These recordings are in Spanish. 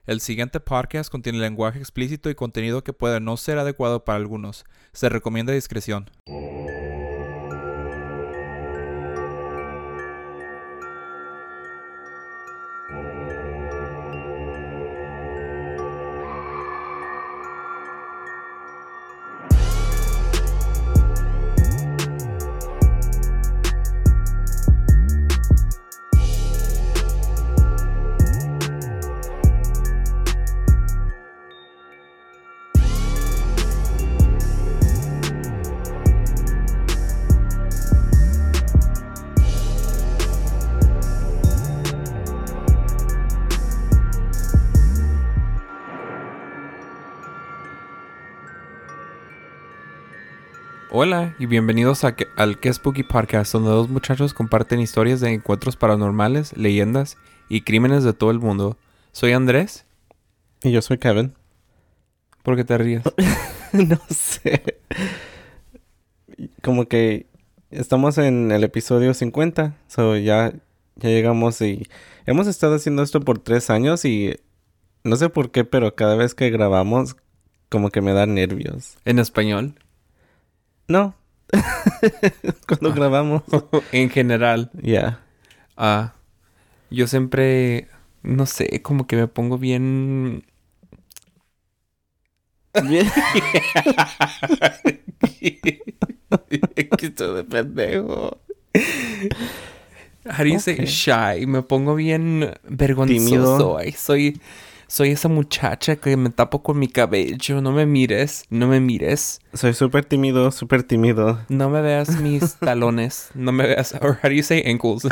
El siguiente podcast contiene lenguaje explícito y contenido que puede no ser adecuado para algunos. Se recomienda discreción. Hola y bienvenidos al Que Spooky Podcast, donde dos muchachos comparten historias de encuentros paranormales, leyendas y crímenes de todo el mundo. Soy Andrés. Y yo soy Kevin. ¿Por qué te ríes? No sé. Como que estamos en el episodio 50. Ya llegamos y hemos estado haciendo esto por 3 años y no sé por qué, pero cada vez que grabamos como que me da nervios. ¿En español? No. Cuando grabamos. En general. Ya. Yo siempre, no sé, como que me pongo bien... Bien. Que estoy de pendejo. How do you say shy? Me pongo bien vergonzoso. Tímido. Ay, soy esa muchacha que me tapo con mi cabello. No me mires, no me mires. Soy súper tímido, súper tímido. No me veas mis talones. No me veas... Or how do you say ankles?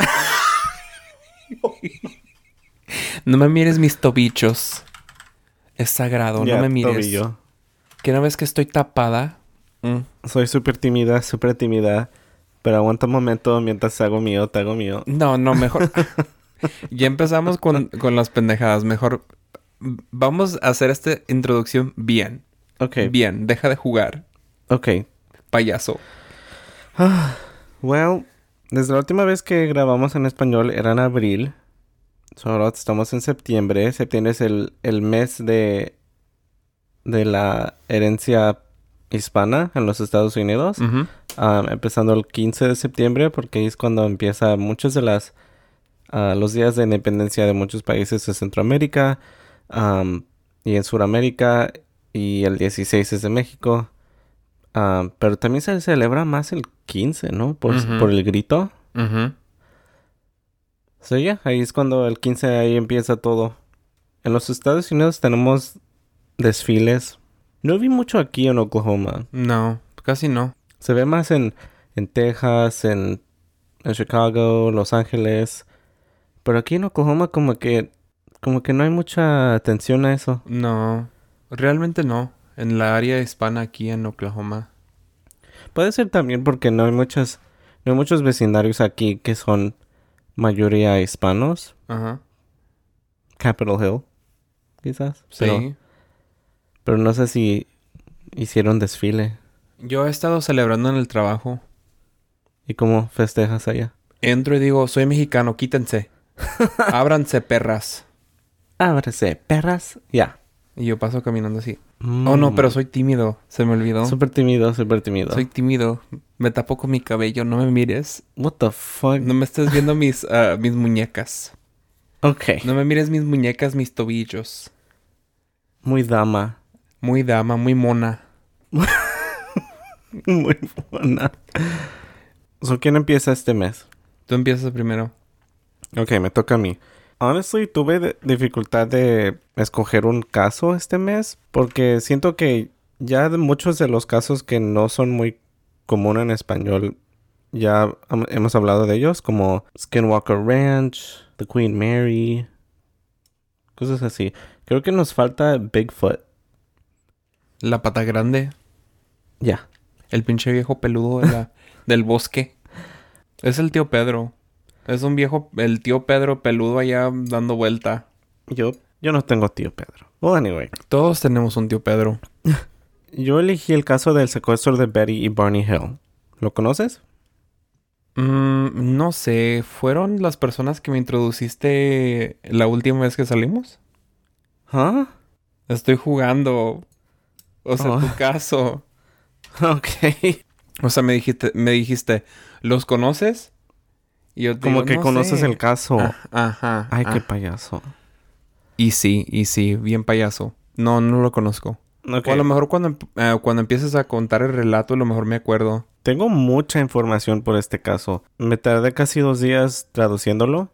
No me mires mis tobillos. Es sagrado, no me mires. Tobillo. ¿Que no ves que estoy tapada? Soy súper tímida, súper tímida. Pero aguanta un momento mientras te hago mío. No, mejor. Ya empezamos con las pendejadas. Mejor vamos a hacer esta introducción bien. Ok. Bien, deja de jugar, Ok. payaso. Well, desde la última vez que grabamos en español era en abril. Ahora estamos en septiembre. Septiembre es el mes de la herencia hispana en los Estados Unidos. Ujú. Empezando el 15 de septiembre, porque ahí es cuando empieza muchos de los días de independencia de muchos países de Centroamérica y en Sudamérica, y el 16 es de México. Pero también se celebra más el 15, ¿no? Por el grito. Ujú. Ahí es cuando el 15 ahí empieza todo. En los Estados Unidos tenemos desfiles. No vi mucho aquí en Oklahoma. No, casi no. Se ve más en Texas, en Chicago, Los Ángeles. Pero aquí en Oklahoma como que no hay mucha atención a eso. No, realmente no. En la área hispana aquí en Oklahoma. Puede ser también porque no hay muchos vecindarios aquí que son mayoría hispanos. Ajá. Capitol Hill, quizás. Sí. Pero no sé si hicieron desfile. Yo he estado celebrando en el trabajo. ¿Y cómo festejas allá? Entro y digo, soy mexicano, quítense. Ábranse, perras. Ábrese, perras. Ya. Y yo paso caminando así. Oh, no, pero soy tímido. Se me olvidó. Súper tímido, súper tímido. Soy tímido. Me tapo con mi cabello. No me mires. What the fuck? No me estés viendo mis muñecas. Ok. No me mires mis muñecas, mis tobillos. Muy dama. Muy dama, muy mona. Muy buena. ¿Quién empieza este mes? Tú empiezas primero. Ok, me toca a mí. Honestly, tuve dificultad de escoger un caso este mes porque siento que ya de muchos de los casos que no son muy comunes en español ya hemos hablado de ellos, como Skinwalker Ranch, The Queen Mary, cosas así. Creo que nos falta Bigfoot. La pata grande. Ya. El pinche viejo peludo del bosque. Es el tío Pedro. Es un viejo... El tío Pedro peludo allá dando vuelta. Yo no tengo tío Pedro. Well, anyway. Todos tenemos un tío Pedro. Yo elegí el caso del secuestro de Betty y Barney Hill. ¿Lo conoces? No sé. ¿Fueron las personas que me introduciste la última vez que salimos? ¿Ah? Estoy jugando. O sea, Oh. tu caso. Ok. O sea, me dijiste, ¿los conoces? Y yo te Como digo, que no conoces el sé. caso. Ajá. Ay, qué payaso. Y sí, bien payaso. No, no lo conozco. Ok. O a lo mejor cuando empieces a contar el relato, a lo mejor me acuerdo. Tengo mucha información por este caso. Me tardé casi 2 días traduciéndolo.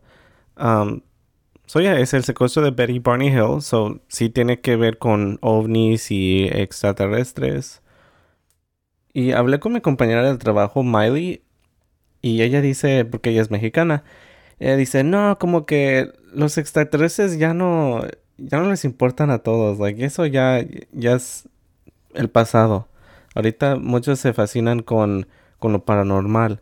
Es el secuestro de Betty Barney Hill. So, sí tiene que ver con ovnis y extraterrestres. Y hablé con mi compañera del trabajo, Miley. Y ella dice, porque ella es mexicana, ella dice, no, como que los extraterrestres ya no les importan a todos. Like, eso ya es el pasado. Ahorita muchos se fascinan con lo paranormal.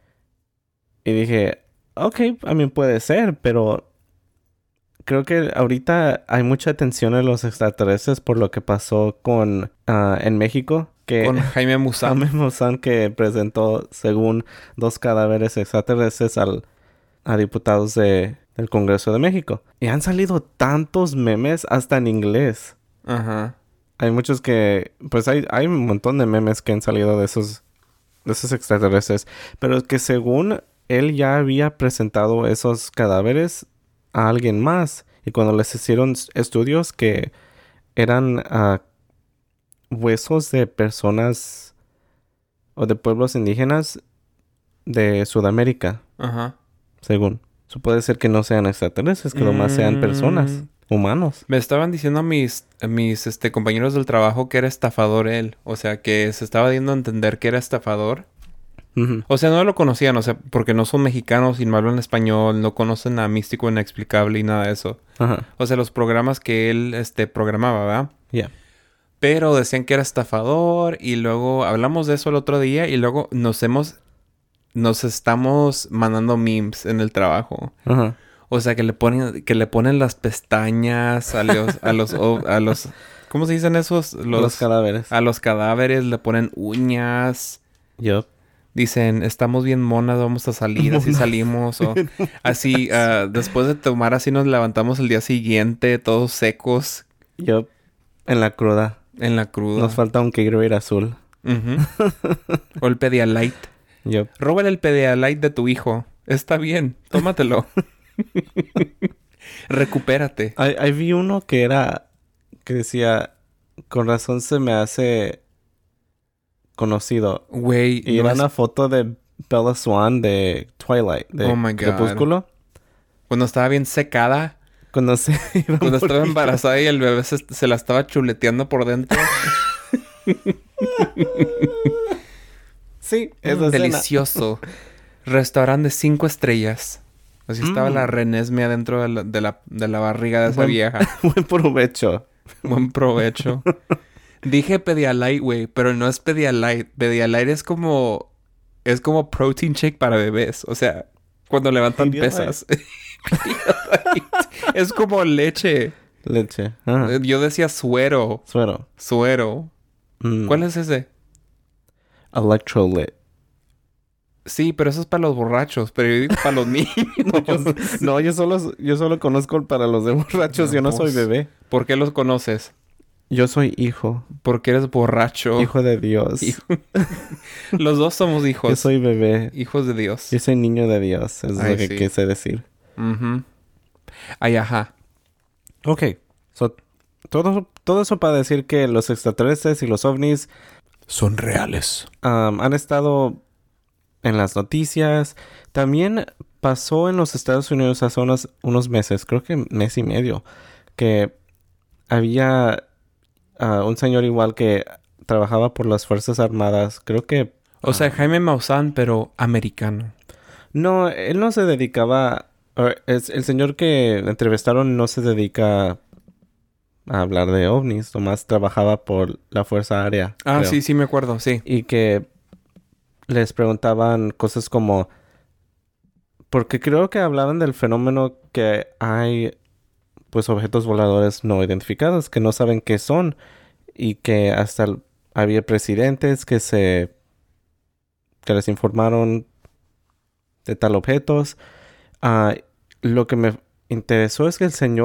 Y dije, ok, a mí puede ser, pero creo que ahorita hay mucha atención en los extraterrestres por lo que pasó en México. Que Con Jaime Maussan. Jaime Maussan que presentó, según 2 cadáveres extraterrestres a diputados del Congreso de México. Y han salido tantos memes hasta en inglés. Ajá. Hay muchos pues hay un montón de memes que han salido de esos extraterrestres. Pero que según él ya había presentado esos cadáveres a alguien más. Y cuando les hicieron estudios que eran huesos de personas o de pueblos indígenas de Sudamérica, Ajá. según. Eso puede ser que no sean extraterrestres, que nomás sean personas, humanos. Me estaban diciendo a mis compañeros del trabajo que era estafador él. O sea, que se estaba dando a entender que era estafador. Ujú. O sea, no lo conocían, o sea, porque no son mexicanos y no hablan español, no conocen a Místico Inexplicable y nada de eso. Ajá. O sea, los programas que él, programaba, ¿verdad? Ya. Pero decían que era estafador y luego hablamos de eso el otro día y luego nos estamos mandando memes en el trabajo. Ajá. O sea, que le ponen las pestañas a los, ¿cómo se dicen esos? Los cadáveres. A los cadáveres le ponen uñas. Yup. Dicen, estamos bien monas, vamos a salir, así salimos. O así, después de tomar así nos levantamos el día siguiente, todos secos Yup. En la cruda. en la cruda. Nos falta un Gatorade azul. Ujú. O el Pedialyte. Yup. Róbale el Pedialyte de tu hijo. Está bien, tómatelo. Recupérate. Ahí vi uno que decía, con razón se me hace conocido. Güey, Y no era es- una foto de Bella Swan de Twilight, de Oh my God. Crepúsculo. cuando estaba bien secada, Cuando se iba a cuando estaba morir. embarazada y el bebé se la estaba chuleteando por dentro. Sí, esa escena. Delicioso. Restaurante de 5 estrellas. Así estaba la renesmea dentro de la barriga de esa Buen- vieja. Buen provecho. Buen provecho. Dije Pedialyte, güey, pero no es Pedialyte. Pedialyte es como protein shake para bebés. O sea, cuando levantan Pedialyte. pesas. Pedialyte. Es como leche. Leche. Ajá. Yo decía suero. Suero. Suero. Mm. ¿Cuál es ese? Electrolyte. Sí, pero eso es para los borrachos. Pero yo digo para los niños. No, yo solo conozco para los de borrachos. No, Yo no soy pues, bebé. ¿Por qué los conoces? Yo soy hijo. Porque eres borracho. Hijo de Dios. Hijo. Los dos somos hijos. Yo soy bebé. Hijos de Dios. Yo soy niño de Dios. Es Ay, lo que sí. quise decir. Ujú. Ay, ajá. Ok. So, todo eso para decir que los extraterrestres y los ovnis Son reales. han estado en las noticias. También pasó en los Estados Unidos hace unos meses, creo que mes y medio, que había un señor igual que trabajaba por las Fuerzas Armadas. Creo que... O sea, Jaime Maussan, pero americano. No, él no se dedicaba... el señor que entrevistaron no se dedica a hablar de ovnis. Nomás trabajaba por la Fuerza Aérea. Ah, creo. sí, me acuerdo, sí. Y que les preguntaban cosas como... Porque creo que hablaban del fenómeno que hay, pues, objetos voladores no identificados que no saben qué son. Y que hasta había presidentes que les informaron de tal objetos. Lo que me interesó es que el señor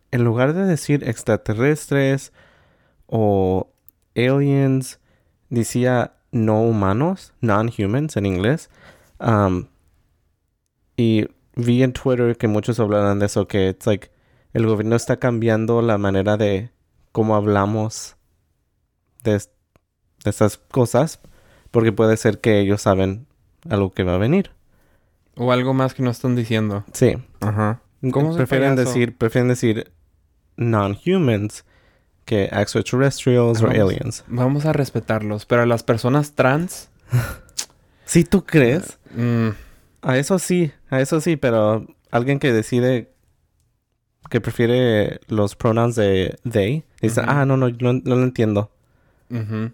en lugar de decir extraterrestres o aliens, decía no humanos, non-humans en inglés. Y vi en Twitter que muchos hablaran de eso, que it's like el gobierno está cambiando la manera de cómo hablamos de estas cosas, porque puede ser que ellos saben algo que va a venir. O algo más que no están diciendo. Sí. Ajá. ¿Cómo se prefieren decir non-humans que extraterrestrials o aliens. Vamos a respetarlos, pero a las personas trans... ¿Sí tú crees? Mm, A eso sí, pero alguien que decide que prefiere los pronouns de they, dice, Ujú. no lo entiendo. ujú.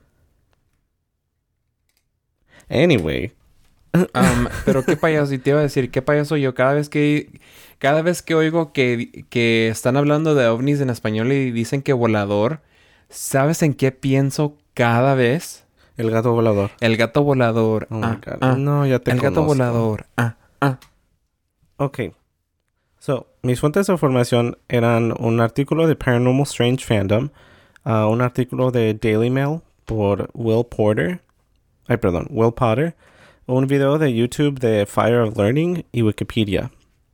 Anyway. Pero qué payaso, y te iba a decir, qué payaso yo, cada vez que oigo que están hablando de ovnis en español y dicen que volador, ¿sabes en qué pienso cada vez? El gato volador. El gato volador. Oh my God. No, ya te El gato conozco. volador. Ok. So, mis fuentes de información eran un artículo de Paranormal Strange Fandom, un artículo de Daily Mail por Will Potter, un video de YouTube de Fire of Learning y Wikipedia.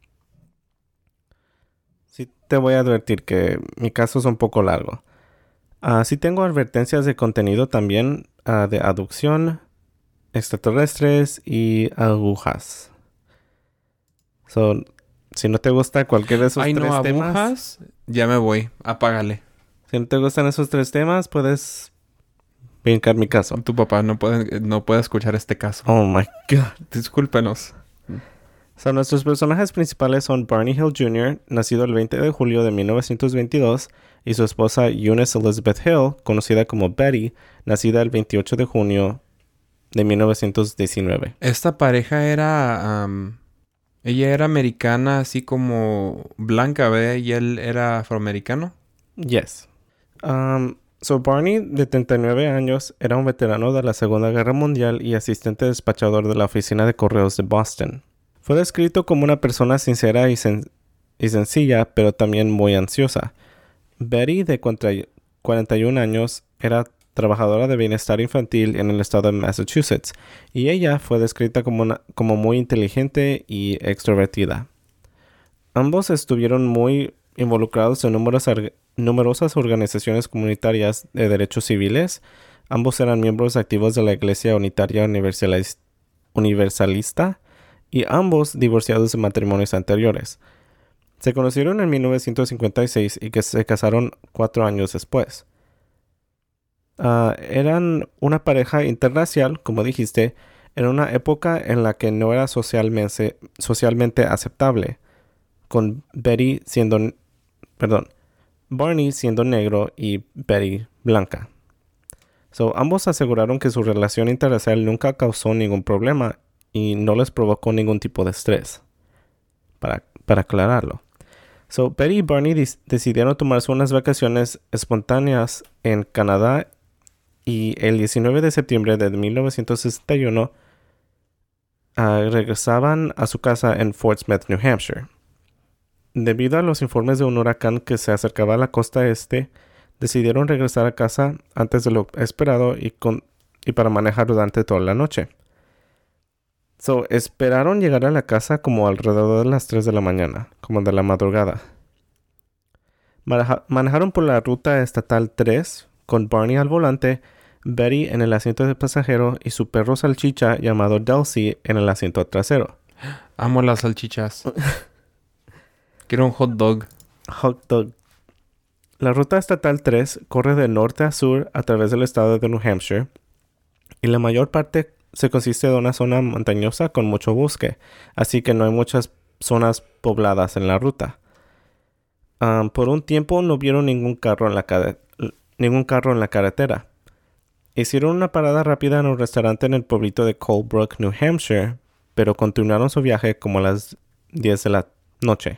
Sí te voy a advertir que mi caso es un poco largo. Sí tengo advertencias de contenido también de abducción, extraterrestres y agujas. So, si no te gusta cualquiera de esos Ay, tres no, temas... agujas. Ya me voy. Apágale. Si no te gustan esos tres temas, puedes brincar mi caso. Tu papá no puede escuchar este caso. Oh my God. Discúlpenos. So, nuestros personajes principales son Barney Hill Jr., nacido el 20 de julio de 1922, y su esposa Eunice Elizabeth Hill, conocida como Betty, nacida el 28 de junio de 1919. Esta pareja era... ella era americana, así como blanca, ¿ve? Y él era afroamericano. Yes. So, Barney, de 39 años, era un veterano de la Segunda Guerra Mundial y asistente despachador de la oficina de correos de Boston. Fue descrito como una persona sincera y sencilla, pero también muy ansiosa. Betty, de 41 años, era trabajadora de bienestar infantil en el estado de Massachusetts, y ella fue descrita como muy inteligente y extrovertida. Ambos estuvieron muy involucrados en numerosas organizaciones comunitarias de derechos civiles. Ambos eran miembros activos de la Iglesia Unitaria Universalista y ambos divorciados de matrimonios anteriores. Se conocieron en 1956 y que se casaron 4 años después. Eran una pareja interracial, como dijiste, en una época en la que no era socialmente aceptable, con Barney siendo negro y Betty blanca. So, ambos aseguraron que su relación interracial nunca causó ningún problema y no les provocó ningún tipo de estrés. Para aclararlo. So, Betty y Barney decidieron tomarse unas vacaciones espontáneas en Canadá y el 19 de septiembre de 1961 regresaban a su casa en Fort Smith, New Hampshire. Debido a los informes de un huracán que se acercaba a la costa este, decidieron regresar a casa antes de lo esperado y para manejar durante toda la noche. So, esperaron llegar a la casa como alrededor de las 3 de la mañana, como de la madrugada. Manejaron por la ruta estatal 3, con Barney al volante, Betty en el asiento de pasajero y su perro salchicha llamado Dulcie en el asiento trasero. Amo las salchichas. Quiero un hot dog. Hot dog. La ruta estatal 3 corre de norte a sur a través del estado de New Hampshire y la mayor parte se consiste de una zona montañosa con mucho bosque, así que no hay muchas zonas pobladas en la ruta. Por un tiempo no vieron ningún carro en la carretera. Hicieron una parada rápida en un restaurante en el pueblito de Colebrook, New Hampshire, pero continuaron su viaje como a las 10 de la noche.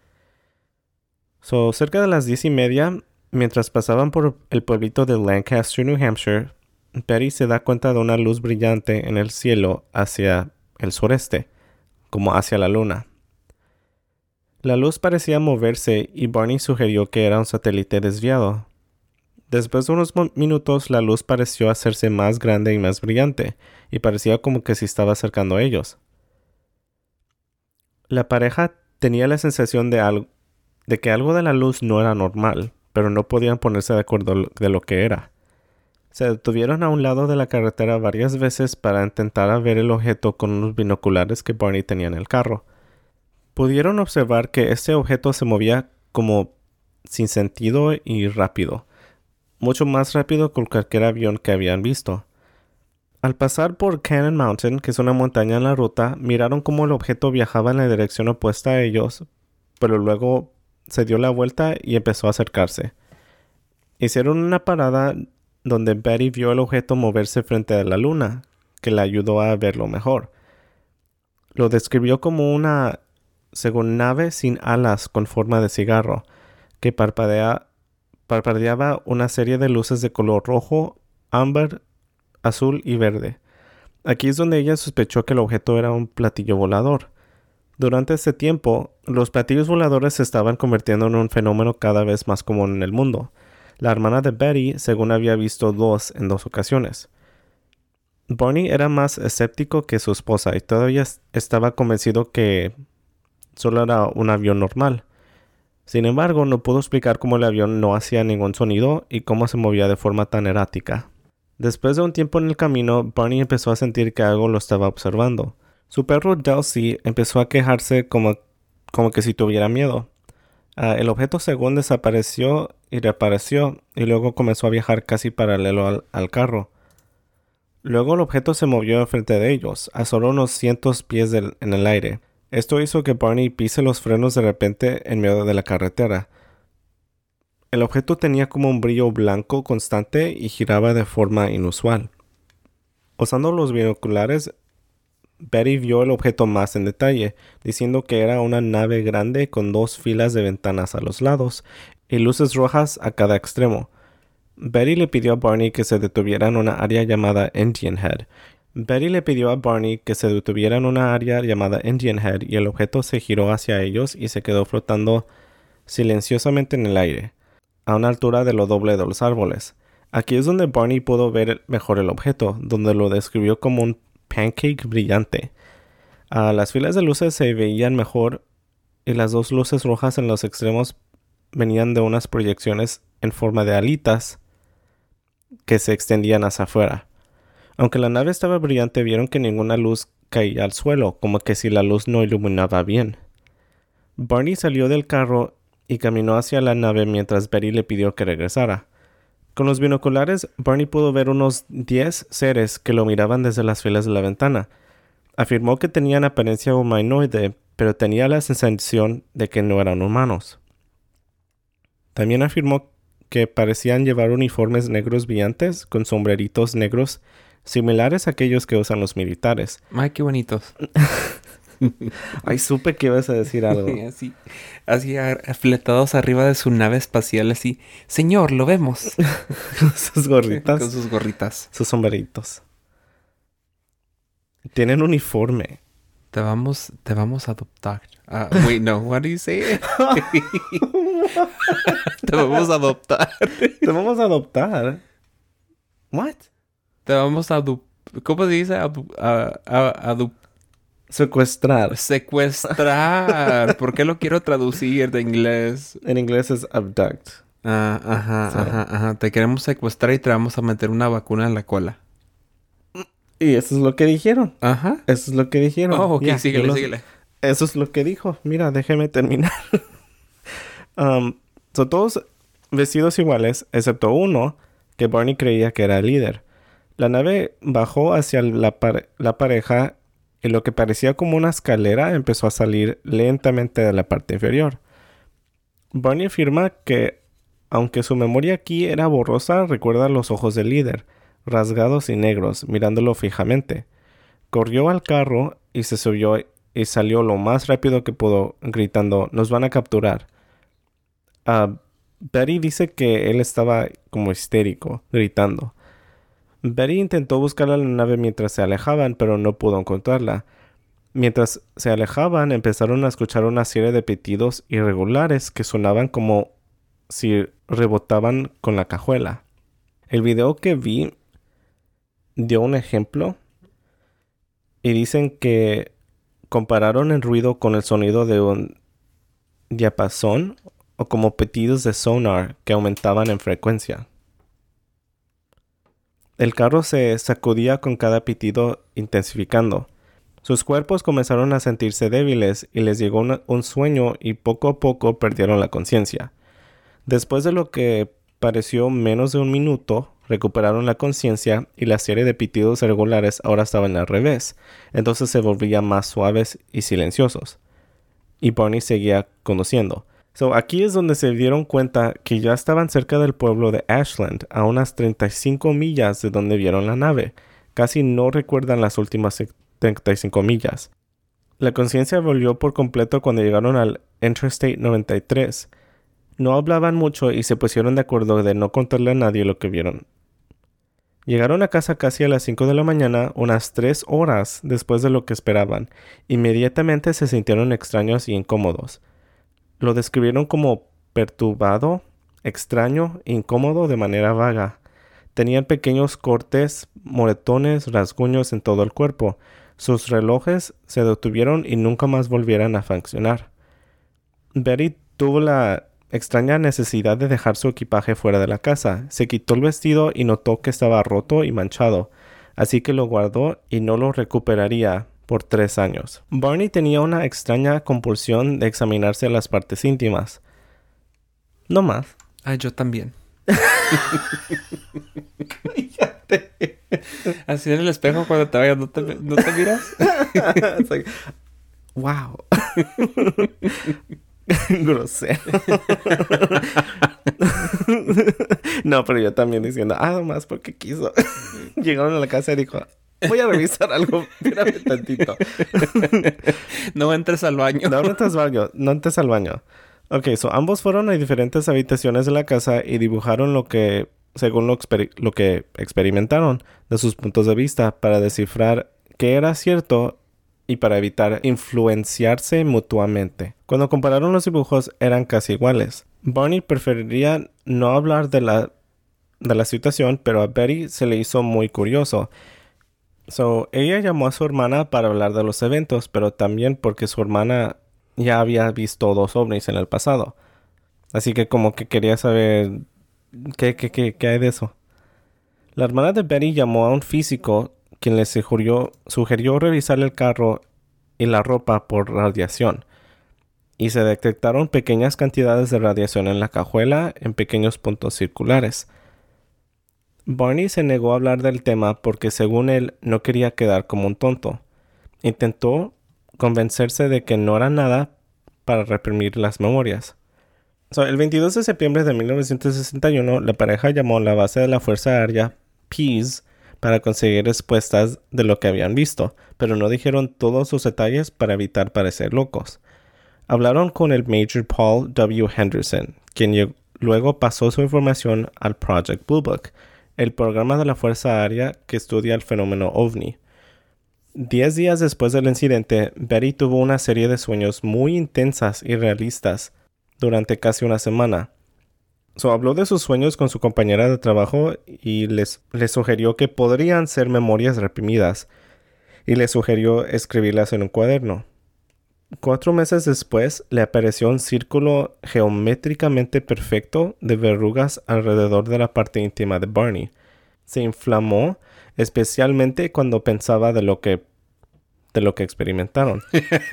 Cerca de las 10:30, mientras pasaban por el pueblito de Lancaster, New Hampshire, Betty se da cuenta de una luz brillante en el cielo hacia el sureste, como hacia la luna. La luz parecía moverse y Barney sugirió que era un satélite desviado. Después de unos minutos, la luz pareció hacerse más grande y más brillante, y parecía como que se estaba acercando a ellos. La pareja tenía la sensación de que algo de la luz no era normal, pero no podían ponerse de acuerdo de lo que era. Se detuvieron a un lado de la carretera varias veces para intentar ver el objeto con unos binoculares que Barney tenía en el carro. Pudieron observar que este objeto se movía como sin sentido y rápido, mucho más rápido que cualquier avión que habían visto. Al pasar por Cannon Mountain, que es una montaña en la ruta, miraron cómo el objeto viajaba en la dirección opuesta a ellos, pero luego se dio la vuelta y empezó a acercarse. Hicieron una parada donde Betty vio el objeto moverse frente a la luna, que le ayudó a verlo mejor. Lo describió como una, según nave sin alas con forma de cigarro, que parpadeaba una serie de luces de color rojo, ámbar, azul y verde. Aquí es donde ella sospechó que el objeto era un platillo volador. Durante ese tiempo, los platillos voladores se estaban convirtiendo en un fenómeno cada vez más común en el mundo. La hermana de Betty, según había visto dos en 2 ocasiones. Barney era más escéptico que su esposa y todavía estaba convencido que solo era un avión normal. Sin embargo, no pudo explicar cómo el avión no hacía ningún sonido y cómo se movía de forma tan errática. Después de un tiempo en el camino, Barney empezó a sentir que algo lo estaba observando. Su perro Delcy empezó a quejarse como que si tuviera miedo. El objeto según desapareció y reapareció y luego comenzó a viajar casi paralelo al carro. Luego el objeto se movió enfrente de ellos, a solo unos cientos pies en el aire. Esto hizo que Barney pise los frenos de repente en medio de la carretera. El objeto tenía como un brillo blanco constante y giraba de forma inusual. Usando los binoculares, Betty vio el objeto más en detalle, diciendo que era una nave grande con 2 filas de ventanas a los lados y luces rojas a cada extremo. Betty le pidió a Barney que se detuviera en una área llamada Indian Head. Y el objeto se giró hacia ellos y se quedó flotando silenciosamente en el aire, a una altura de lo doble de los árboles. Aquí es donde Barney pudo ver mejor el objeto, donde lo describió como un pancake brillante. Las filas de luces se veían mejor y las 2 luces rojas en los extremos venían de unas proyecciones en forma de alitas que se extendían hacia afuera. Aunque la nave estaba brillante, vieron que ninguna luz caía al suelo, como que si la luz no iluminaba bien. Barney salió del carro y caminó hacia la nave mientras Betty le pidió que regresara. Con los binoculares, Barney pudo ver unos 10 seres que lo miraban desde las filas de la ventana. Afirmó que tenían apariencia humanoide, pero tenía la sensación de que no eran humanos. También afirmó que parecían llevar uniformes negros brillantes con sombreritos negros similares a aquellos que usan los militares. Ay, qué bonitos. Ay, supe que ibas a decir algo. así fletados arriba de su nave espacial, así. Señor, lo vemos. Con sus gorritas. Con sus gorritas. Sus sombreritos. Tienen uniforme. Te vamos a adoptar. Wait, no, what do you say? Te vamos a adoptar. Te vamos a adoptar. What? Te vamos a ¿cómo se dice? Secuestrar. Secuestrar. ¿Por qué lo quiero traducir de inglés? En inglés es abduct. Ajá. Te queremos secuestrar y te vamos a meter una vacuna en la cola. Y eso es lo que dijeron. Ajá. Eso es lo que dijeron. Oh, ok, síguele. Eso es lo que dijo. Mira, déjeme terminar. Son todos vestidos iguales, excepto uno que Barney creía que era el líder. La nave bajó hacia la pareja y lo que parecía como una escalera empezó a salir lentamente de la parte inferior. Barney afirma que, aunque su memoria aquí era borrosa, recuerda los ojos del líder, rasgados y negros, mirándolo fijamente. Corrió al carro y se subió y salió lo más rápido que pudo, gritando, "¡Nos van a capturar!". Betty dice que él estaba como histérico, gritando. Betty intentó buscar a la nave mientras se alejaban, pero no pudo encontrarla. Mientras se alejaban, empezaron a escuchar una serie de pitidos irregulares que sonaban como si rebotaban con la cajuela. El video que vi dio un ejemplo y dicen que compararon el ruido con el sonido de un diapasón o como pitidos de sonar que aumentaban en frecuencia. El carro se sacudía con cada pitido intensificando. Sus cuerpos comenzaron a sentirse débiles y les llegó un sueño y poco a poco perdieron la conciencia. Después de lo que pareció menos de un minuto, recuperaron la conciencia y la serie de pitidos irregulares ahora estaban al revés. Entonces se volvían más suaves y silenciosos. Y Barney seguía conduciendo. Aquí es donde se dieron cuenta que ya estaban cerca del pueblo de Ashland, a unas 35 millas de donde vieron la nave. Casi no recuerdan las últimas 35 millas. La conciencia volvió por completo cuando llegaron al Interstate 93. No hablaban mucho y se pusieron de acuerdo de no contarle a nadie lo que vieron. Llegaron a casa casi a las 5 de la mañana, unas 3 horas después de lo que esperaban. Inmediatamente se sintieron extraños y incómodos. Lo describieron como perturbado, extraño, incómodo de manera vaga. Tenían pequeños cortes, moretones, rasguños en todo el cuerpo. Sus relojes se detuvieron y nunca más volvieron a funcionar. Betty tuvo la extraña necesidad de dejar su equipaje fuera de la casa. Se quitó el vestido y notó que estaba roto y manchado, así que lo guardó y no lo recuperaría por 3 años. Barney tenía una extraña compulsión de examinarse las partes íntimas. No más. Ah, yo también. Así en el espejo cuando te vayas, ¿no te miras? Like, wow. Grosero. No, pero yo también diciendo, nomás porque quiso. Llegaron a la casa y dijo, voy a revisar algo, mírame tantito. No entres al baño. No entres al baño. Ok, ambos fueron a diferentes habitaciones de la casa y dibujaron según lo que experimentaron de sus puntos de vista para descifrar qué era cierto y para evitar influenciarse mutuamente. Cuando compararon los dibujos eran casi iguales. Barney preferiría no hablar de la situación, pero a Betty se le hizo muy curioso. Ella llamó a su hermana para hablar de los eventos, pero también porque su hermana ya había visto 2 ovnis en el pasado. Así que como que quería saber qué hay de eso. La hermana de Betty llamó a un físico quien le sugirió revisar el carro y la ropa por radiación. Y se detectaron pequeñas cantidades de radiación en la cajuela en pequeños puntos circulares. Barney se negó a hablar del tema porque según él no quería quedar como un tonto. Intentó convencerse de que no era nada para reprimir las memorias. El 22 de septiembre de 1961, la pareja llamó a la base de la Fuerza Aérea Pease para conseguir respuestas de lo que habían visto, pero no dijeron todos los detalles para evitar parecer locos. Hablaron con el Major Paul W. Henderson, quien luego pasó su información al Project Blue Book, el programa de la Fuerza Aérea que estudia el fenómeno OVNI. 10 días después del incidente, Betty tuvo una serie de sueños muy intensas y realistas durante casi una semana. Habló de sus sueños con su compañera de trabajo y les sugirió que podrían ser memorias reprimidas y les sugirió escribirlas en un cuaderno. 4 meses después le apareció un círculo geométricamente perfecto de verrugas alrededor de la parte íntima de Barney. Se inflamó especialmente cuando pensaba de lo que experimentaron.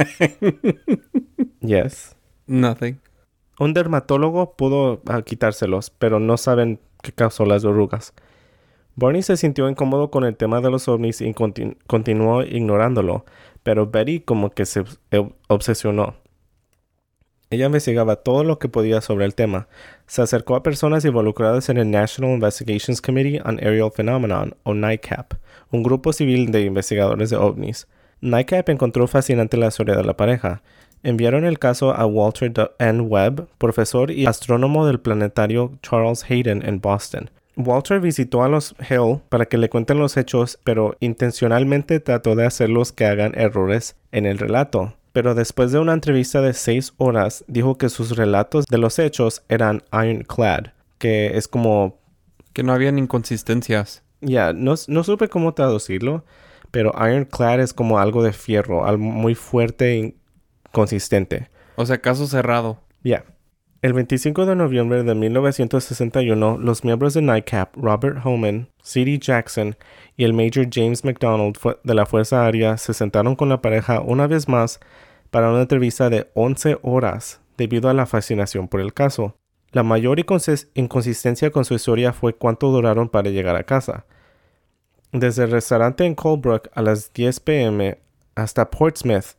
Yes. Nothing. Un dermatólogo pudo quitárselos, pero no saben qué causó las verrugas. Barney se sintió incómodo con el tema de los ovnis y continuó ignorándolo, pero Betty como que se obsesionó. Ella investigaba todo lo que podía sobre el tema. Se acercó a personas involucradas en el National Investigations Committee on Aerial Phenomenon, o NICAP, un grupo civil de investigadores de ovnis. NICAP encontró fascinante la historia de la pareja. Enviaron el caso a Walter N. Webb, profesor y astrónomo del planetario Charles Hayden en Boston. Walter visitó a los Hill para que le cuenten los hechos, pero intencionalmente trató de hacerlos que hagan errores en el relato. Pero después de una entrevista de 6 horas, dijo que sus relatos de los hechos eran ironclad, que es como... Que no habían inconsistencias. Ya, no supe cómo traducirlo, pero ironclad es como algo de fierro, algo muy fuerte y consistente. O sea, caso cerrado. Ya. El 25 de noviembre de 1961, los miembros de NICAP, Robert Homan, C.D. Jackson y el Major James McDonald de la Fuerza Aérea se sentaron con la pareja una vez más para una entrevista de 11 horas debido a la fascinación por el caso. La mayor inconsistencia con su historia fue cuánto duraron para llegar a casa. Desde el restaurante en Colebrook a las 10 p.m. hasta Portsmouth,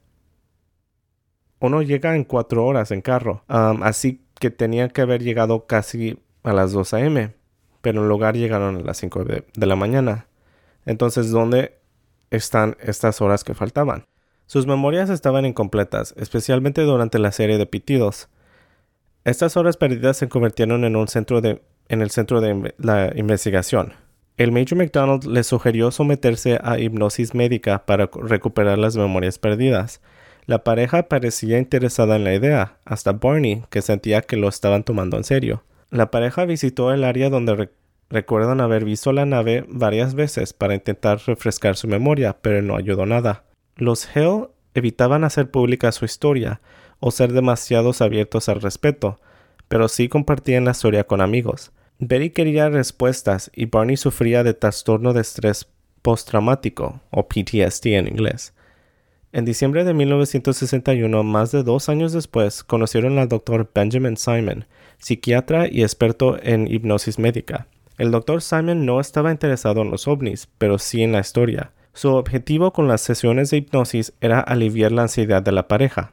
uno llega en 4 horas en carro, así que tenía que haber llegado casi a las 2 a.m., pero en lugar llegaron a las 5 de la mañana. Entonces, ¿dónde están estas horas que faltaban? Sus memorias estaban incompletas, especialmente durante la serie de pitidos. Estas horas perdidas se convirtieron en el centro de la investigación. El Major McDonald le sugirió someterse a hipnosis médica para recuperar las memorias perdidas. La pareja parecía interesada en la idea, hasta Barney, que sentía que lo estaban tomando en serio. La pareja visitó el área donde recuerdan haber visto la nave varias veces para intentar refrescar su memoria, pero no ayudó nada. Los Hill evitaban hacer pública su historia o ser demasiado abiertos al respecto, pero sí compartían la historia con amigos. Betty quería respuestas y Barney sufría de trastorno de estrés postraumático, o PTSD en inglés. En diciembre de 1961, más de 2 años después, conocieron al Dr. Benjamin Simon, psiquiatra y experto en hipnosis médica. El Dr. Simon no estaba interesado en los ovnis, pero sí en la historia. Su objetivo con las sesiones de hipnosis era aliviar la ansiedad de la pareja.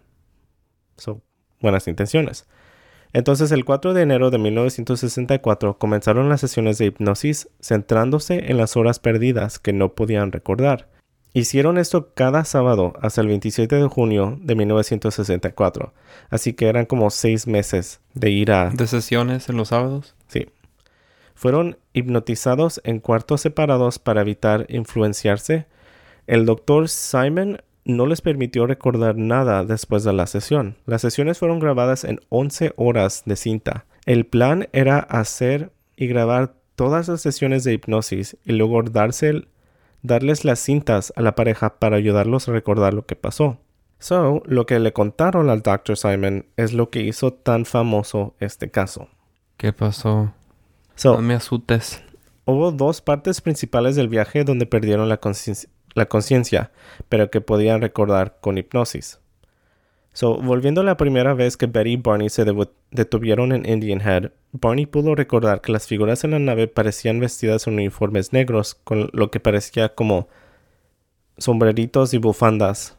Buenas intenciones. Entonces, el 4 de enero de 1964 comenzaron las sesiones de hipnosis centrándose en las horas perdidas que no podían recordar. Hicieron esto cada sábado hasta el 27 de junio de 1964. Así que eran como 6 meses de ir a... ¿De sesiones en los sábados? Sí. Fueron hipnotizados en cuartos separados para evitar influenciarse. El Dr. Simon no les permitió recordar nada después de la sesión. Las sesiones fueron grabadas en 11 horas de cinta. El plan era hacer y grabar todas las sesiones de hipnosis y luego darles las cintas a la pareja para ayudarlos a recordar lo que pasó. Lo que le contaron al Dr. Simon es lo que hizo tan famoso este caso. ¿Qué pasó? No me asustes. Hubo 2 partes principales del viaje donde perdieron la conciencia, pero que podían recordar con hipnosis. Volviendo a la primera vez que Betty y Barney se detuvieron en Indian Head, Barney pudo recordar que las figuras en la nave parecían vestidas en uniformes negros con lo que parecía como sombreritos y bufandas.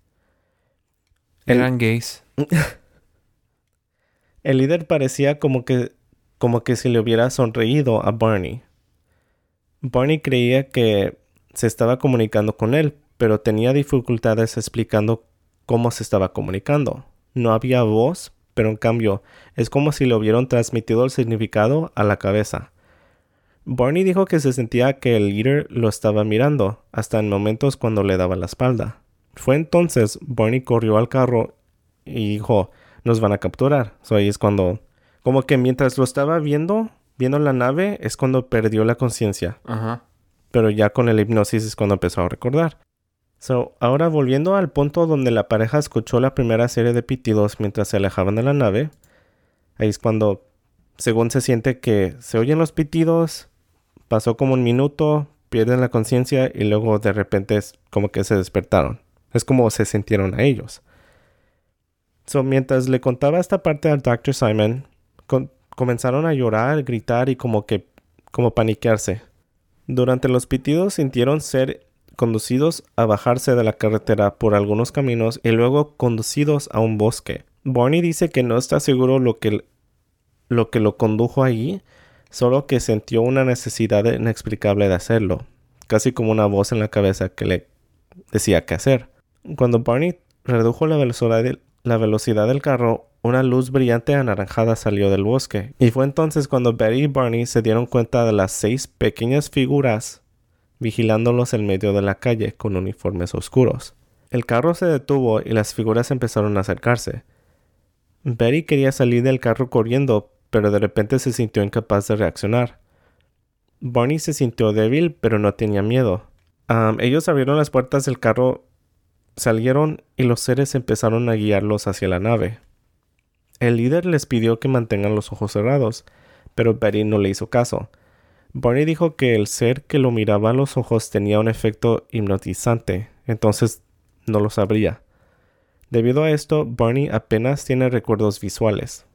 Eran gays. El líder parecía como que si le hubiera sonreído a Barney. Barney creía que se estaba comunicando con él, pero tenía dificultades explicando cómo se estaba comunicando. No había voz, pero en cambio es como si le hubieran transmitido el significado a la cabeza. Barney dijo que se sentía que el líder lo estaba mirando, hasta en momentos cuando le daba la espalda. Fue entonces Barney corrió al carro y dijo, nos van a capturar. Ahí es cuando, como que mientras lo estaba viendo la nave, es cuando perdió la conciencia. Ajá. Pero ya con el hipnosis es cuando empezó a recordar. Ahora volviendo al punto donde la pareja escuchó la primera serie de pitidos mientras se alejaban de la nave, ahí es cuando, según se siente que se oyen los pitidos, pasó como 1 minuto, pierden la conciencia y luego de repente es como que se despertaron. Es como se sintieron a ellos. Mientras le contaba esta parte al Dr. Simon, comenzaron a llorar, gritar y como paniquearse. Durante los pitidos sintieron ser conducidos a bajarse de la carretera por algunos caminos y luego conducidos a un bosque. Barney dice que no está seguro lo que lo condujo allí, solo que sintió una necesidad inexplicable de hacerlo, casi como una voz en la cabeza que le decía qué hacer. Cuando Barney redujo la velocidad del carro, una luz brillante anaranjada salió del bosque. Y fue entonces cuando Betty y Barney se dieron cuenta de las 6 pequeñas figuras vigilándolos en medio de la calle con uniformes oscuros. El carro se detuvo y las figuras empezaron a acercarse. Betty quería salir del carro corriendo, pero de repente se sintió incapaz de reaccionar. Barney se sintió débil, pero no tenía miedo. Ellos abrieron las puertas del carro, salieron y los seres empezaron a guiarlos hacia la nave. El líder les pidió que mantengan los ojos cerrados, pero Betty no le hizo caso. Barney dijo que el ser que lo miraba a los ojos tenía un efecto hipnotizante, entonces no los abría. Debido a esto, Barney apenas tiene recuerdos visuales.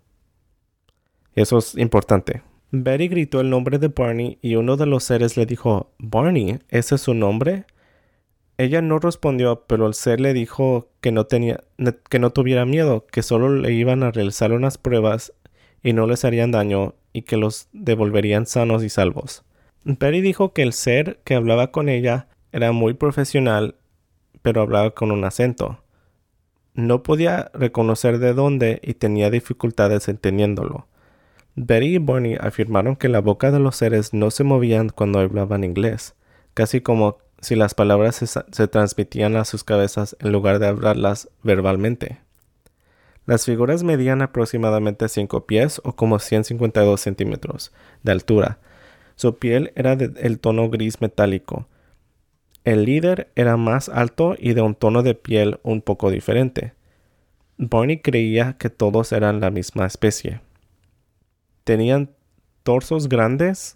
Eso es importante. Betty gritó el nombre de Barney y uno de los seres le dijo, «¿Barney? ¿Ese es su nombre?» Ella no respondió, pero el ser le dijo que no tuviera miedo, que solo le iban a realizar unas pruebas y no les harían daño y que los devolverían sanos y salvos. Betty dijo que el ser que hablaba con ella era muy profesional, pero hablaba con un acento. No podía reconocer de dónde y tenía dificultades entendiéndolo. Betty y Barney afirmaron que la boca de los seres no se movían cuando hablaban inglés, casi como si las palabras se transmitían a sus cabezas en lugar de hablarlas verbalmente. Las figuras medían aproximadamente 5 pies o como 152 centímetros de altura. Su piel era del tono gris metálico. El líder era más alto y de un tono de piel un poco diferente. Barney creía que todos eran la misma especie. Tenían torsos grandes,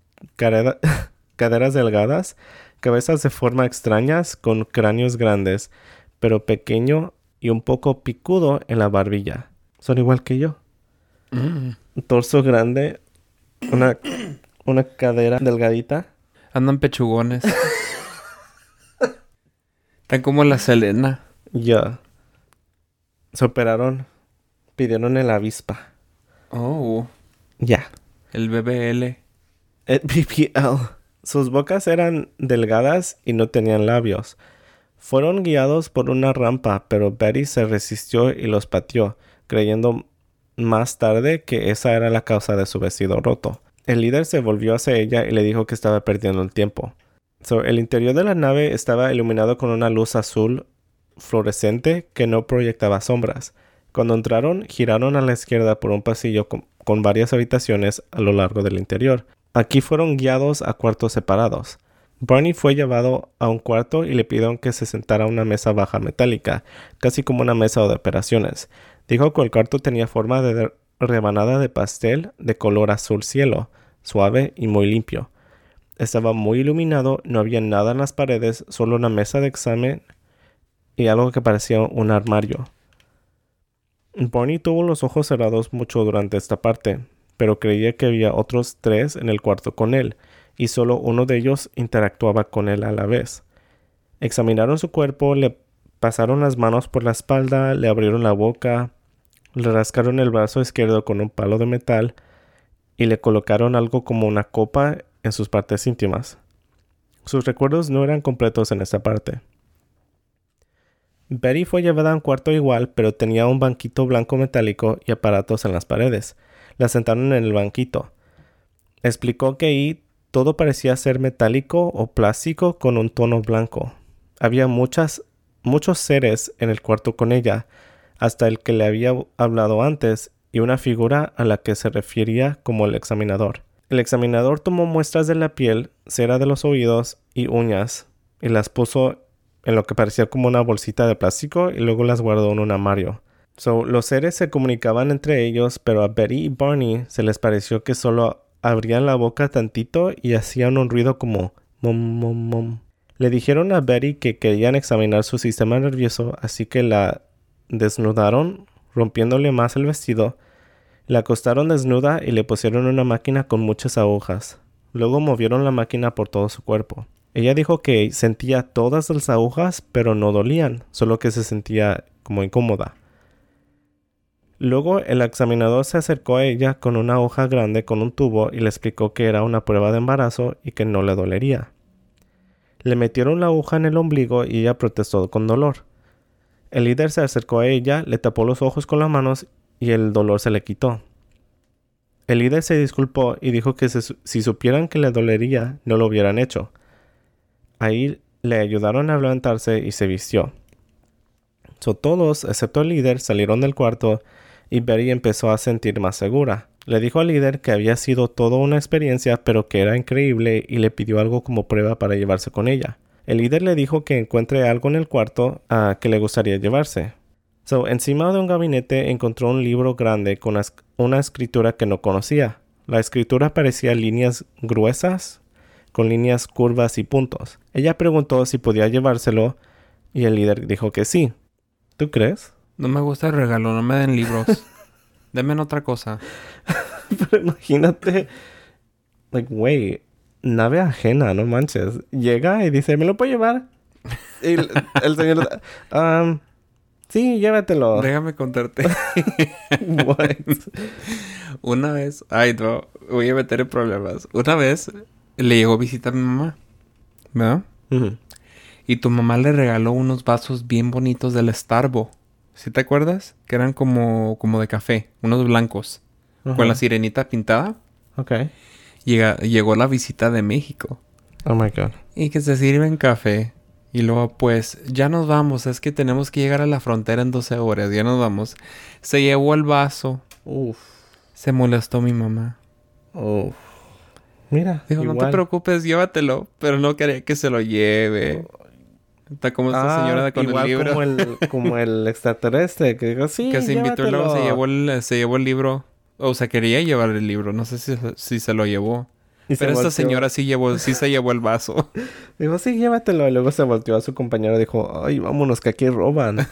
caderas delgadas, cabezas de forma extrañas con cráneos grandes, pero pequeño y un poco picudo en la barbilla. Son igual que yo. Un torso grande, una cadera delgadita. Andan pechugones. Están como la Selena. Ya. Se operaron. Pidieron el avispa. Oh. Ya. El BBL. El BBL. Sus bocas eran delgadas y no tenían labios. Fueron guiados por una rampa, pero Betty se resistió y los pateó, creyendo más tarde que esa era la causa de su vestido roto. El líder se volvió hacia ella y le dijo que estaba perdiendo el tiempo. El interior de la nave estaba iluminado con una luz azul fluorescente que no proyectaba sombras. Cuando entraron, giraron a la izquierda por un pasillo con varias habitaciones a lo largo del interior. Aquí fueron guiados a cuartos separados. Barney fue llevado a un cuarto y le pidieron que se sentara a una mesa baja metálica, casi como una mesa de operaciones. Dijo que el cuarto tenía forma de rebanada de pastel de color azul cielo, suave y muy limpio. Estaba muy iluminado, no había nada en las paredes, solo una mesa de examen y algo que parecía un armario. Barney tuvo los ojos cerrados mucho durante esta parte, pero creía que había otros 3 en el cuarto con él, y solo uno de ellos interactuaba con él a la vez. Examinaron su cuerpo, le pasaron las manos por la espalda, le abrieron la boca, le rascaron el brazo izquierdo con un palo de metal y le colocaron algo como una copa en sus partes íntimas. Sus recuerdos no eran completos en esa parte. Betty fue llevada a un cuarto igual, pero tenía un banquito blanco metálico y aparatos en las paredes. La sentaron en el banquito. Explicó que ahí todo parecía ser metálico o plástico con un tono blanco. Había muchos seres en el cuarto con ella, hasta el que le había hablado antes, y una figura a la que se refería como el examinador. El examinador tomó muestras de la piel, cera de los oídos y uñas, y las puso en lo que parecía como una bolsita de plástico y luego las guardó en un armario. Los seres se comunicaban entre ellos, pero a Betty y Barney se les pareció que solo abrían la boca tantito y hacían un ruido como mom, mom, mom. Le dijeron a Betty que querían examinar su sistema nervioso, así que la desnudaron, rompiéndole más el vestido. La acostaron desnuda y le pusieron una máquina con muchas agujas. Luego movieron la máquina por todo su cuerpo. Ella dijo que sentía todas las agujas, pero no dolían, solo que se sentía como incómoda. Luego el examinador se acercó a ella con una hoja grande con un tubo y le explicó que era una prueba de embarazo y que no le dolería. Le metieron la aguja en el ombligo y ella protestó con dolor. El líder se acercó a ella, le tapó los ojos con las manos y el dolor se le quitó. El líder se disculpó y dijo que si supieran que le dolería, no lo hubieran hecho. Ahí le ayudaron a levantarse y se vistió. Todos, excepto el líder, salieron del cuarto y Betty empezó a sentir más segura. Le dijo al líder que había sido toda una experiencia, pero que era increíble y le pidió algo como prueba para llevarse con ella. El líder le dijo que encuentre algo en el cuarto que le gustaría llevarse. Encima de un gabinete encontró un libro grande con una escritura que no conocía. La escritura parecía líneas gruesas, con líneas curvas y puntos. Ella preguntó si podía llevárselo y el líder dijo que sí. ¿Tú crees? No me gusta el regalo, no me den libros. Denme otra cosa. Pero imagínate, güey, nave ajena, no manches. Llega y dice, ¿me lo puedo llevar? Y el señor, sí, llévatelo. Déjame contarte. What? Una vez, ay no, voy a meter en problemas. Una vez le llegó visita a mi mamá, ¿verdad? Uh-huh. Y tu mamá le regaló unos vasos bien bonitos del Starbucks. ¿Sí te acuerdas? Que eran como de café, unos blancos. Uh-huh. Con la sirenita pintada. Ok. Llegó la visita de México. Oh my God. Y que se sirven café. Y luego, pues, ya nos vamos. Es que tenemos que llegar a la frontera en 12 horas. Ya nos vamos. Se llevó el vaso. Uf. Se molestó mi mamá. Uf. Mira, Dijo, igual. no te preocupes, llévatelo. Pero no quería que se lo lleve. Está como esta señora con el libro. Como el extraterrestre que dijo, sí, que se invitó y luego llévatelo. se llevó el libro. O sea, quería llevar el libro. No sé si se lo llevó. Y pero esta señora sí se llevó el vaso. Dijo, sí, llévatelo. Y luego se volteó a su compañero y dijo, ay, vámonos que aquí roban.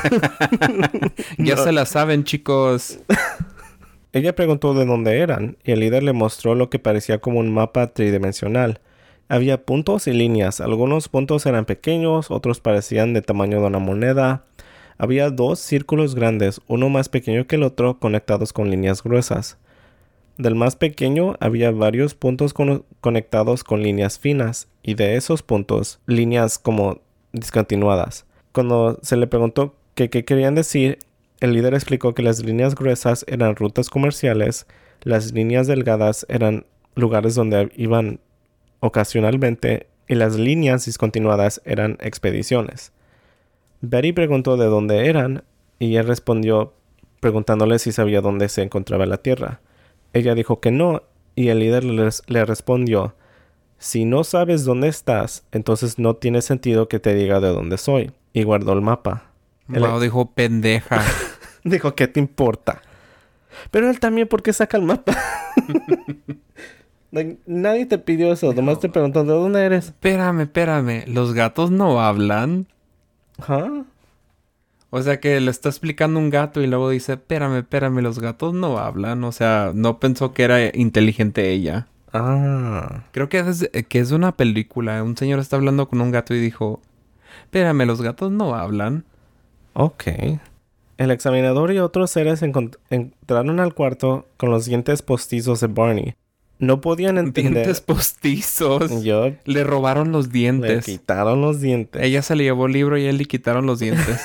Ya se la saben, chicos. Ella preguntó de dónde eran y el líder le mostró lo que parecía como un mapa tridimensional. Había puntos y líneas. Algunos puntos eran pequeños, otros parecían de tamaño de una moneda. Había 2 círculos grandes, uno más pequeño que el otro, conectados con líneas gruesas. Del más pequeño había varios puntos conectados con líneas finas, y de esos puntos, líneas como discontinuadas. Cuando se le preguntó qué querían decir, el líder explicó que las líneas gruesas eran rutas comerciales, las líneas delgadas eran lugares donde iban ocasionalmente, y las líneas discontinuadas eran expediciones. Betty preguntó de dónde eran, y él respondió preguntándole si sabía dónde se encontraba la Tierra. Ella dijo que no, y el líder le respondió, si no sabes dónde estás, entonces no tiene sentido que te diga de dónde soy. Y guardó el mapa. Wow, dijo pendeja. Dijo, ¿qué te importa? Pero él también, ¿por qué saca el mapa? Nadie te pidió eso, nomás te preguntó, ¿de dónde eres? Espérame. ¿Los gatos no hablan? ¿Ah? O sea que le está explicando un gato y luego dice, espérame, los gatos no hablan. O sea, no pensó que era inteligente ella. Ah. Creo que es una película. Un señor está hablando con un gato y dijo, espérame, los gatos no hablan. Ok. El examinador y otros seres entraron al cuarto con los dientes postizos de Barney. No podían entender. Dientes postizos. Le robaron los dientes. Le quitaron los dientes. Ella se le llevó el libro y él le quitaron los dientes.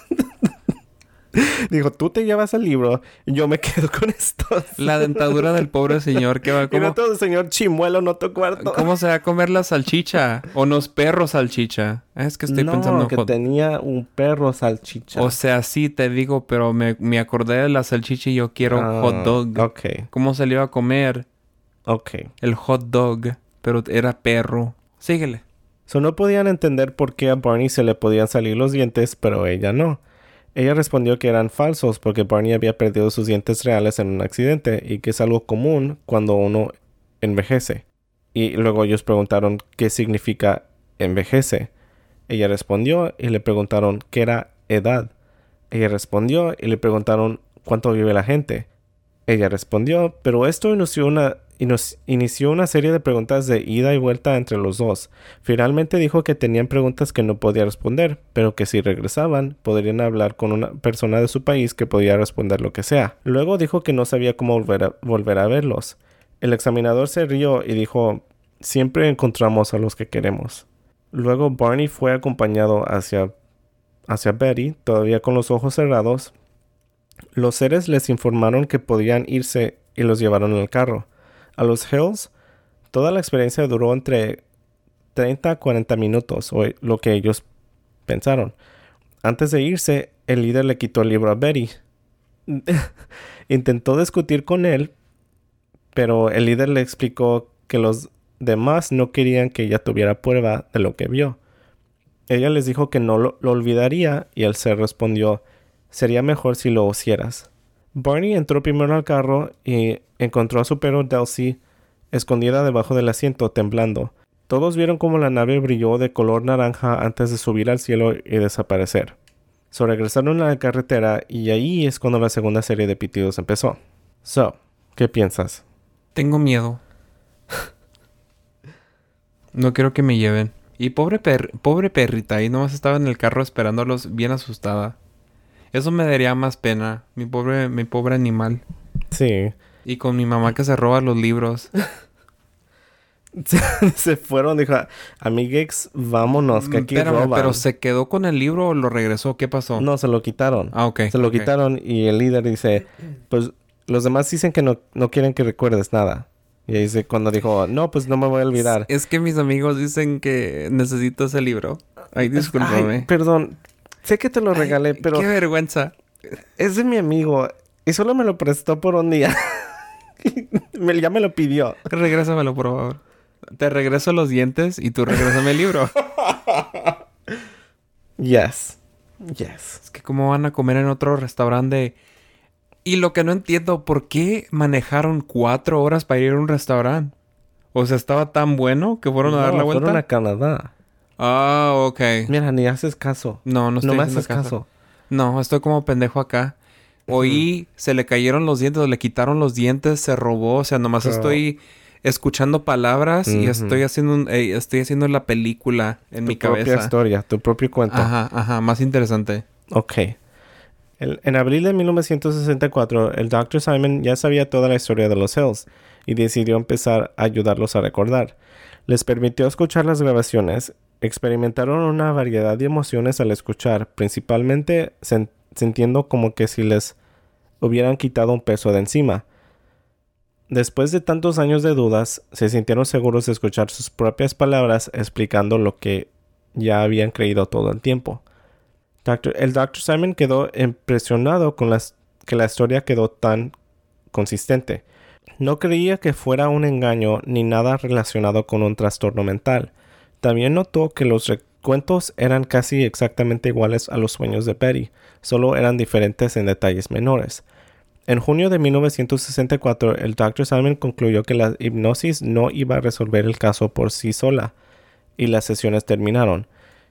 Dijo, tú te llevas el libro y yo me quedo con esto. La dentadura del pobre señor que va como... Y no todo el señor chimuelo en otro cuarto. ¿Cómo se va a comer la salchicha? O unos perros salchicha. Es que estoy pensando... No, que tenía un perro salchicha. O sea, sí te digo, pero me acordé de la salchicha y yo quiero hot dog. Ok. ¿Cómo se le iba a comer? Ok. El hot dog, pero era perro. Síguele. No podían entender por qué a Barney se le podían salir los dientes, pero ella no. Ella respondió que eran falsos porque Barney había perdido sus dientes reales en un accidente y que es algo común cuando uno envejece. Y luego ellos preguntaron qué significa envejece. Ella respondió y le preguntaron qué era edad. Ella respondió y le preguntaron cuánto vive la gente. Ella respondió, pero esto inició una serie de preguntas de ida y vuelta entre los dos. Finalmente dijo que tenían preguntas que no podía responder, pero que si regresaban, podrían hablar con una persona de su país que podía responder lo que sea. Luego dijo que no sabía cómo volver a verlos. El examinador se rió y dijo, siempre encontramos a los que queremos. Luego Barney fue acompañado hacia Betty, todavía con los ojos cerrados. Los seres les informaron que podían irse y los llevaron en el carro. A los Hills, toda la experiencia duró entre 30 a 40 minutos, o lo que ellos pensaron. Antes de irse, el líder le quitó el libro a Betty. Intentó discutir con él, pero el líder le explicó que los demás no querían que ella tuviera prueba de lo que vio. Ella les dijo que no lo olvidaría y el ser respondió, sería mejor si lo hicieras. Barney entró primero al carro y encontró a su perro Delcy escondida debajo del asiento, temblando. Todos vieron cómo la nave brilló de color naranja antes de subir al cielo y desaparecer. Regresaron a la carretera y ahí es cuando la segunda serie de pitidos empezó. ¿Qué piensas? Tengo miedo. No quiero que me lleven. Y pobre perrita, ahí nomás estaba en el carro esperándolos bien asustada. Eso me daría más pena, mi pobre animal. Sí. Y con mi mamá que se roba los libros. Se fueron, dijo, amiguex, vámonos, que aquí roban. ¿Pero se quedó con el libro o lo regresó? ¿Qué pasó? No, se lo quitaron. Ah, ok. Se lo quitaron y el líder dice, pues los demás dicen que no quieren que recuerdes nada. Y ahí dice, cuando dijo, no, pues no me voy a olvidar. Es que mis amigos dicen que necesito ese libro. Ay, discúlpame. Ay, perdón, sé que te lo regalé, pero... ¡Qué vergüenza! Es de mi amigo y solo me lo prestó por un día. Ya me lo pidió. Regrésamelo, por favor. Te regreso los dientes y tú regrésame el libro. Yes. Es que cómo van a comer en otro restaurante. Y lo que no entiendo, ¿por qué manejaron 4 horas para ir a un restaurante? O sea, ¿estaba tan bueno que fueron a dar la vuelta? Fueron a Canadá. Ah, ok. Mira, ni haces caso. No estoy me haciendo haces caso. No, estoy como pendejo acá. Oí, se le cayeron los dientes, le quitaron los dientes, se robó. O sea, nomás estoy escuchando palabras y estoy haciendo la película en mi cabeza. Tu propia historia, tu propio cuento. Ajá, más interesante. Ok. En abril de 1964, el Dr. Simon ya sabía toda la historia de los Hills y decidió empezar a ayudarlos a recordar. Les permitió escuchar las grabaciones. Experimentaron una variedad de emociones al escuchar, principalmente sintiendo como que si les hubieran quitado un peso de encima. Después de tantos años de dudas, se sintieron seguros de escuchar sus propias palabras explicando lo que ya habían creído todo el tiempo. El Dr. Simon quedó impresionado con que la historia quedó tan consistente. No creía que fuera un engaño ni nada relacionado con un trastorno mental. También notó que los recuentos eran casi exactamente iguales a los sueños de Betty, solo eran diferentes en detalles menores. En junio de 1964, el Dr. Simon concluyó que la hipnosis no iba a resolver el caso por sí sola, y las sesiones terminaron.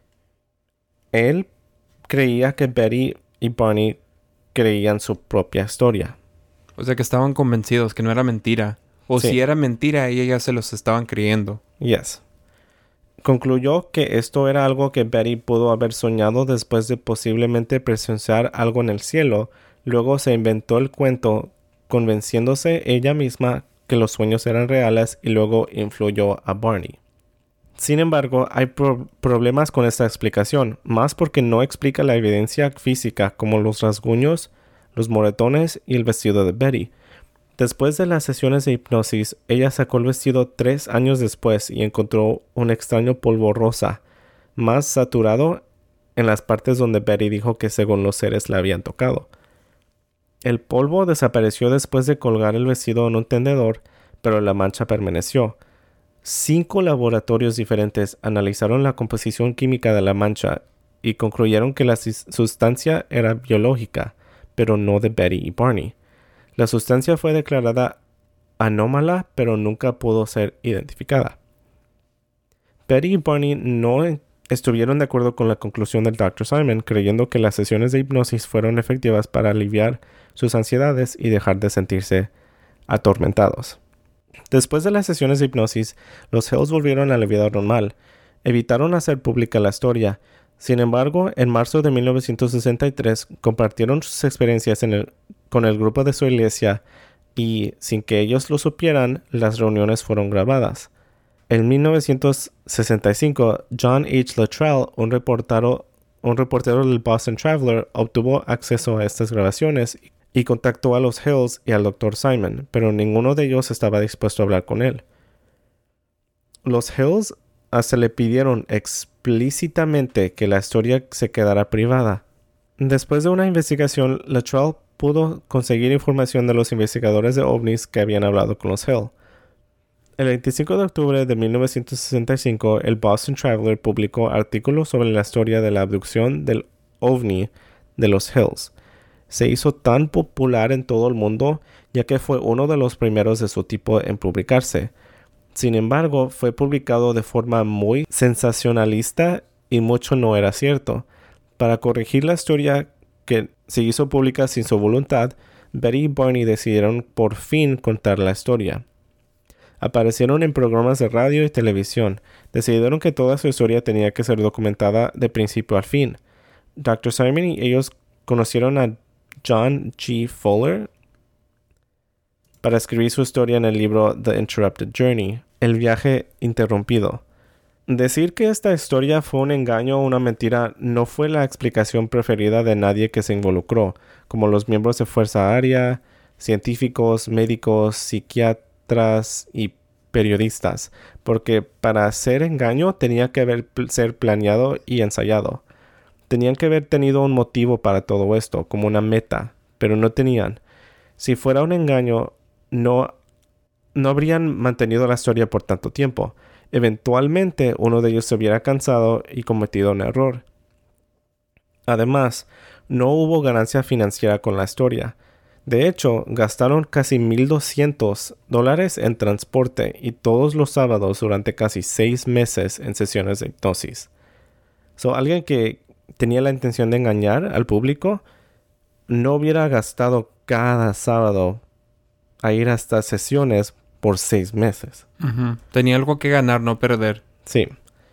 Él creía que Betty y Barney creían su propia historia. O sea, que estaban convencidos que no era mentira. O Sí. si era mentira, ellos ya se los estaban creyendo. Yes. Concluyó que esto era algo que Betty pudo haber soñado después de posiblemente presenciar algo en el cielo. Luego se inventó el cuento, convenciéndose ella misma que los sueños eran reales y luego influyó a Barney. Sin embargo, hay problemas con esta explicación, más porque no explica la evidencia física como los rasguños, los moretones y el vestido de Betty. Después de las sesiones de hipnosis, ella sacó el vestido 3 años después y encontró un extraño polvo rosa, más saturado en las partes donde Betty dijo que según los seres la habían tocado. El polvo desapareció después de colgar el vestido en un tendedor, pero la mancha permaneció. 5 laboratorios diferentes analizaron la composición química de la mancha y concluyeron que la sustancia era biológica, pero no de Betty y Barney. La sustancia fue declarada anómala, pero nunca pudo ser identificada. Betty y Barney no estuvieron de acuerdo con la conclusión del Dr. Simon, creyendo que las sesiones de hipnosis fueron efectivas para aliviar sus ansiedades y dejar de sentirse atormentados. Después de las sesiones de hipnosis, los Hills volvieron a la vida normal. Evitaron hacer pública la historia. Sin embargo, en marzo de 1963 compartieron sus experiencias con el grupo de su iglesia y, sin que ellos lo supieran, las reuniones fueron grabadas. En 1965, John H. Luttrell, un reportero del Boston Traveler, obtuvo acceso a estas grabaciones y contactó a los Hills y al Dr. Simon, pero ninguno de ellos estaba dispuesto a hablar con él. Los Hills hasta le pidieron explícitamente que la historia se quedara privada. Después de una investigación, Luttrell pudo conseguir información de los investigadores de ovnis que habían hablado con los Hill. El 25 de octubre de 1965, el Boston Traveler publicó artículos sobre la historia de la abducción del ovni de los Hills. Se hizo tan popular en todo el mundo ya que fue uno de los primeros de su tipo en publicarse. Sin embargo, fue publicado de forma muy sensacionalista y mucho no era cierto. Para corregir la historia que se hizo pública sin su voluntad, Betty y Barney decidieron por fin contar la historia. Aparecieron en programas de radio y televisión. Decidieron que toda su historia tenía que ser documentada de principio a fin. Dr. Simon y ellos conocieron a John G. Fuller para escribir su historia en el libro The Interrupted Journey, El viaje interrumpido. Decir que esta historia fue un engaño o una mentira no fue la explicación preferida de nadie que se involucró, como los miembros de Fuerza Aérea, científicos, médicos, psiquiatras y periodistas, porque para ser engaño tenía que ser planeado y ensayado. Tenían que haber tenido un motivo para todo esto, como una meta, pero no tenían. Si fuera un engaño, no habrían mantenido la historia por tanto tiempo. Eventualmente uno de ellos se hubiera cansado y cometido un error. Además, no hubo ganancia financiera con la historia. De hecho, gastaron casi $1,200 en transporte y todos los sábados durante casi 6 meses en sesiones de hipnosis. Alguien que tenía la intención de engañar al público no hubiera gastado cada sábado a ir a estas sesiones por 6 meses. Uh-huh. Tenía algo que ganar, no perder. Sí.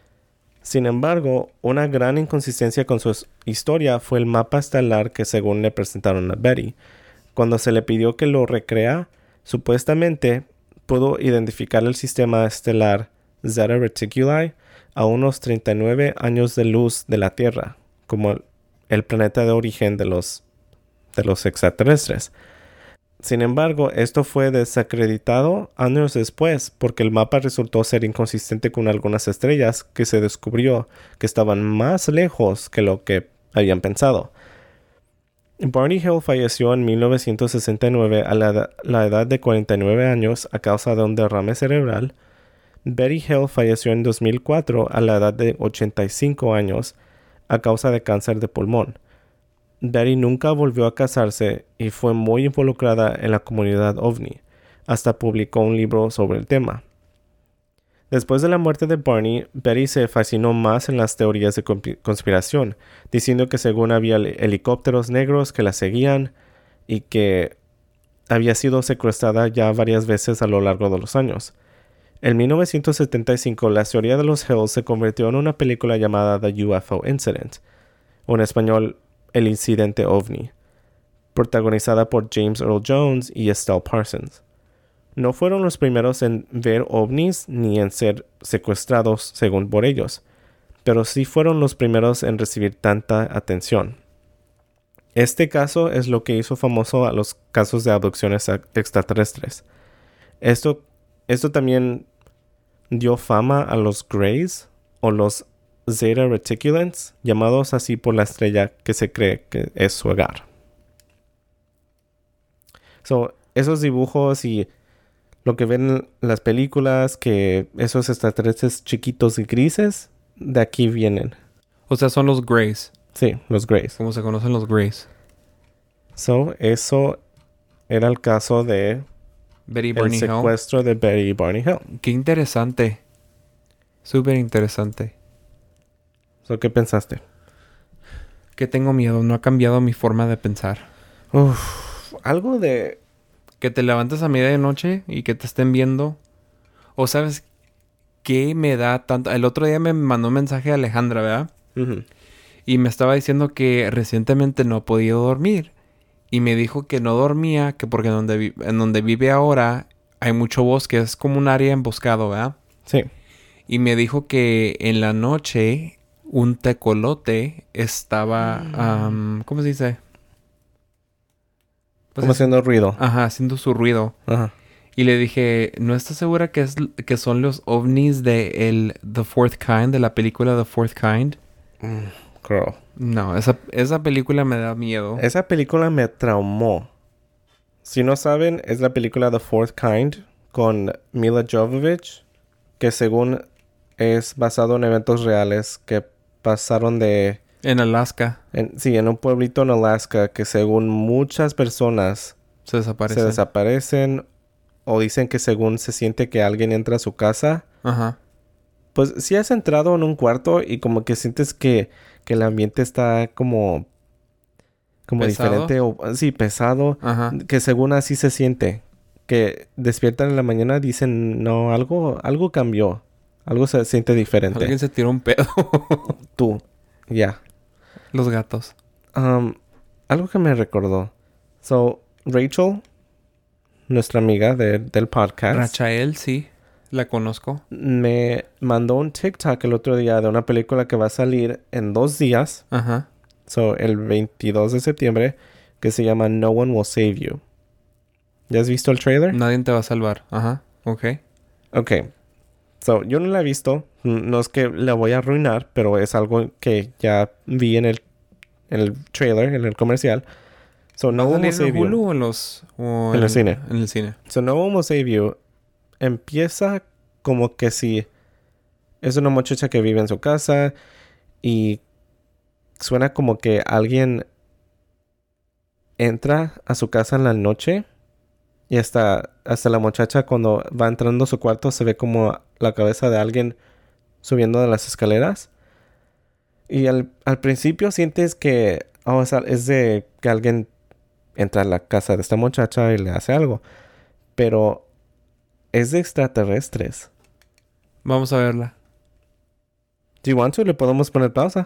Sin embargo, una gran inconsistencia con su historia fue el mapa estelar que según le presentaron a Betty. Cuando se le pidió que lo recrea, supuestamente pudo identificar el sistema estelar Zeta Reticuli a unos 39 años de luz de la Tierra, como el planeta de origen de los extraterrestres. Sin embargo, esto fue desacreditado años después porque el mapa resultó ser inconsistente con algunas estrellas que se descubrió que estaban más lejos que lo que habían pensado. Barney Hill falleció en 1969 a la edad de 49 años a causa de un derrame cerebral. Betty Hill falleció en 2004 a la edad de 85 años a causa de cáncer de pulmón. Betty nunca volvió a casarse y fue muy involucrada en la comunidad ovni. Hasta publicó un libro sobre el tema. Después de la muerte de Barney, Betty se fascinó más en las teorías de conspiración, diciendo que según había helicópteros negros que la seguían y que había sido secuestrada ya varias veces a lo largo de los años. En 1975, la teoría de los Hills se convirtió en una película llamada The UFO Incident, o en español, El Incidente OVNI, protagonizada por James Earl Jones y Estelle Parsons. No fueron los primeros en ver ovnis ni en ser secuestrados según por ellos, pero sí fueron los primeros en recibir tanta atención. Este caso es lo que hizo famoso a los casos de abducciones extraterrestres. Esto también dio fama a los Greys o los Zeta Reticulans, llamados así por la estrella que se cree que es su hogar. Esos dibujos y lo que ven en las películas, que esos extraterrestres chiquitos y grises, de aquí vienen. O sea, son los Greys. Sí, los Greys. ¿Cómo se conocen los Greys? Eso era el caso de el secuestro de Betty y Barney Hill. Qué interesante. Súper interesante. ¿Qué pensaste? Que tengo miedo. No ha cambiado mi forma de pensar. Algo de... Que te levantes a medianoche y que te estén viendo. O sabes qué me da tanto... El otro día me mandó un mensaje a Alejandra, ¿verdad? Uh-huh. Y me estaba diciendo que recientemente no ha podido dormir. Y me dijo que no dormía, que porque en donde vive ahora hay mucho bosque. Es como un área emboscado, ¿verdad? Sí. Y me dijo que en la noche un tecolote estaba... ¿cómo se dice? Pues como haciendo ruido. Ajá, haciendo su ruido. Ajá. Y le dije, ¿no estás segura que son los ovnis de The Fourth Kind, de la película The Fourth Kind? Girl. No, esa película me da miedo. Esa película me traumó. Si no saben, es la película The Fourth Kind con Mila Jovovich, que según es basado en eventos reales que pasaron En Alaska. en un pueblito en Alaska, que según muchas personas Se se desaparecen o dicen que según se siente que alguien entra a su casa. Ajá. Pues si has entrado en un cuarto y como que sientes que el ambiente está como ¿Pesado? diferente o sí, pesado, Ajá. que según así se siente, que despiertan en la mañana dicen, no, algo cambió, algo se siente diferente. Alguien se tiró un pedo. Tú, ya. Los gatos. Algo que me recordó. So, Rachel, nuestra amiga del podcast, Rachael, sí. La conozco. me mandó un TikTok el otro día de una película que va a salir en 2 días. Ajá. So, el 22 de septiembre, que se llama No One Will Save You. ¿Ya has visto el trailer? Nadie te va a salvar. Ajá. Ok. Ok. So, yo no la he visto. No es que la voy a arruinar, pero es algo que ya vi en el trailer, en el comercial. So, No ¿Va a One Will salir en Save You. Hulu o En el cine. En el cine. So, No One Will Save You empieza como que si es una muchacha que vive en su casa y suena como que alguien entra a su casa en la noche y hasta la muchacha cuando va entrando a su cuarto se ve como la cabeza de alguien subiendo de las escaleras. Y al principio sientes que es de que alguien entra a la casa de esta muchacha y le hace algo. Pero es de extraterrestres. Vamos a verla. Do you want to? Le podemos poner pausa.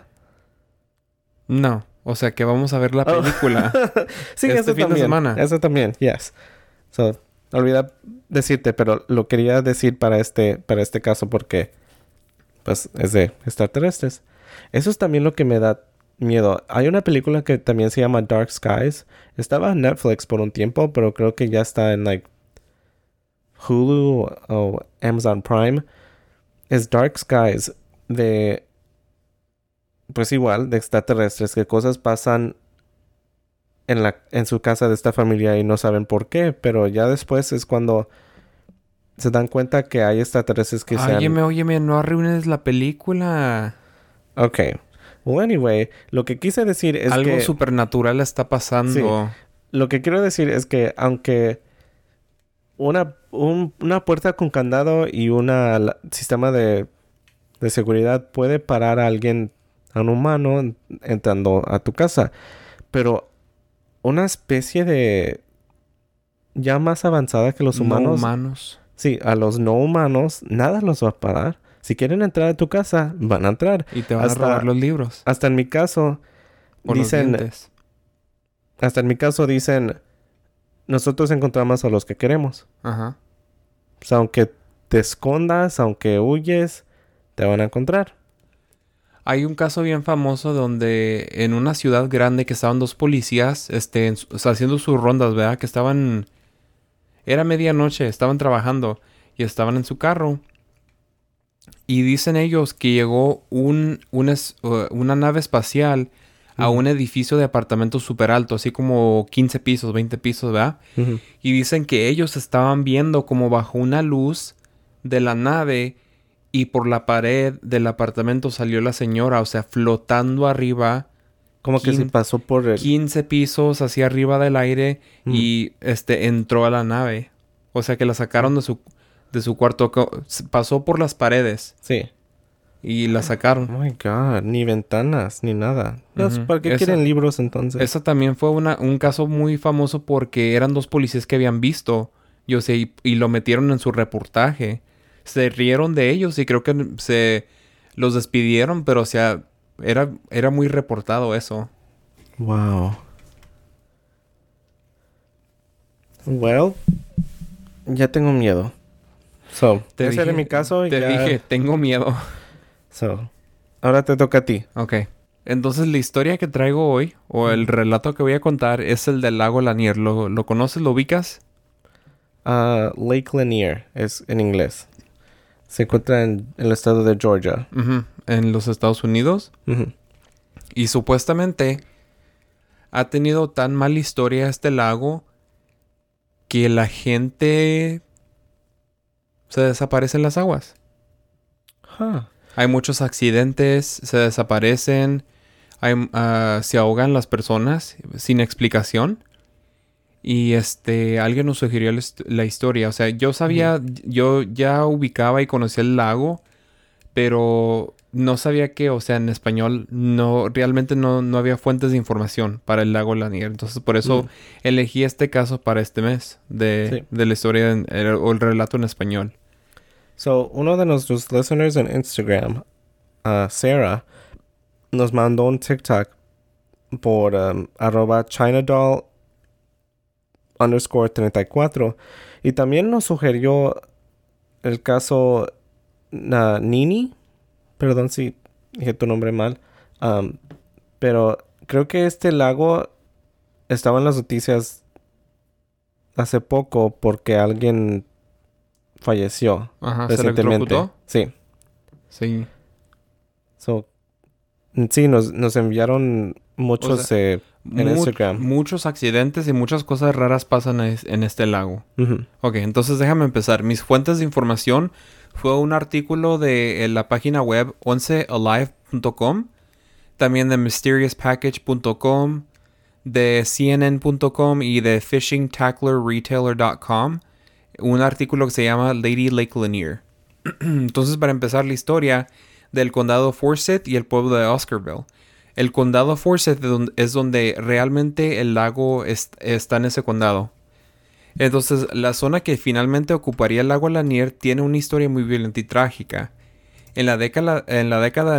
No. O sea que vamos a ver la película. Sí, este eso fin también. de semana. Eso también, yes. So, olvidé decirte, pero lo quería decir para este caso porque pues es de extraterrestres. Eso es también lo que me da miedo. Hay una película que también se llama Dark Skies. Estaba en Netflix por un tiempo, pero creo que ya está en like Hulu o Amazon Prime. Es Dark Skies de pues igual de extraterrestres, que cosas pasan en su casa de esta familia y no saben por qué, pero ya después es cuando se dan cuenta que hay extraterrestres que Óyeme, no arruines la película. Ok. Well, anyway, lo que quise decir es Algo que supernatural está pasando. Sí. Lo que quiero decir es que aunque una puerta con candado y sistema de seguridad puede parar a alguien, a un humano, entrando a tu casa, pero una especie de ya más avanzada que los humanos. No humanos. Sí, a los no humanos nada los va a parar. Si quieren entrar a tu casa, van a entrar. Y te van a robar los libros. Hasta en mi caso, O los dientes. hasta en mi caso dicen, nosotros encontramos a los que queremos. Ajá. Pues aunque te escondas, aunque huyes, te van a encontrar. Hay un caso bien famoso donde en una ciudad grande que estaban 2 policías, haciendo sus rondas, ¿verdad? Que estaban... Era medianoche, estaban trabajando y estaban en su carro. Y dicen ellos que llegó una nave espacial a un edificio de apartamentos súper alto, así como 15 pisos, 20 pisos, ¿verdad? Uh-huh. Y dicen que ellos estaban viendo como bajo una luz de la nave y por la pared del apartamento salió la señora, o sea, flotando arriba. Como que se pasó por el... 15 pisos hacia arriba del aire y entró a la nave. O sea que la sacaron de su cuarto. Pasó por las paredes. Sí. Y la sacaron. Oh my God. Ni ventanas, ni nada. Uh-huh. ¿Para qué quieren libros entonces? Esa también fue un caso muy famoso porque eran 2 policías que habían visto. Yo sé, y lo metieron en su reportaje. Se rieron de ellos y creo que se los despidieron, pero o sea... Era muy reportado eso. Wow. Well, ya tengo miedo. So, ese era mi caso. Te dije, tengo miedo. So, ahora te toca a ti. Ok. Entonces la historia que traigo hoy, o el relato que voy a contar, es el del lago Lanier. ¿Lo conoces? ¿Lo ubicas? Lake Lanier es en inglés. Se encuentra en el estado de Georgia. Ujú, en los Estados Unidos. Ujú. Y supuestamente ha tenido tan mala historia este lago que la gente se desaparece en las aguas. Huh. Hay muchos accidentes, se desaparecen, se ahogan las personas sin explicación. Y alguien nos sugirió la historia. O sea, yo sabía, yo ya ubicaba y conocía el lago, pero no sabía que, o sea, en español realmente no había fuentes de información para el lago Lanier. Entonces, por eso elegí este caso para este mes de la historia o el relato en español. So, uno de nuestros listeners en Instagram, Sarah, nos mandó un TikTok por @ChinaDoll_34 y también nos sugirió el caso Nini. Perdón si dije tu nombre mal. Pero creo que este lago estaba en las noticias hace poco porque alguien falleció. Ajá, ¿se recientemente. electrocutó? Sí. Sí. So, sí, nos enviaron muchos O sea, en Instagram. Muchos accidentes y muchas cosas raras pasan en este lago. Ujú. Ok, entonces déjame empezar. Mis fuentes de información fue un artículo de la página web 11alive.com, también de mysteriouspackage.com, de CNN.com y de fishingtacklerretailer.com. Un artículo que se llama Lady Lake Lanier. Entonces, para empezar la historia del condado Forsyth y el pueblo de Oscarville. El condado Forsyth es donde realmente el lago está en ese condado. Entonces, la zona que finalmente ocuparía el lago Lanier tiene una historia muy violenta y trágica. En la década de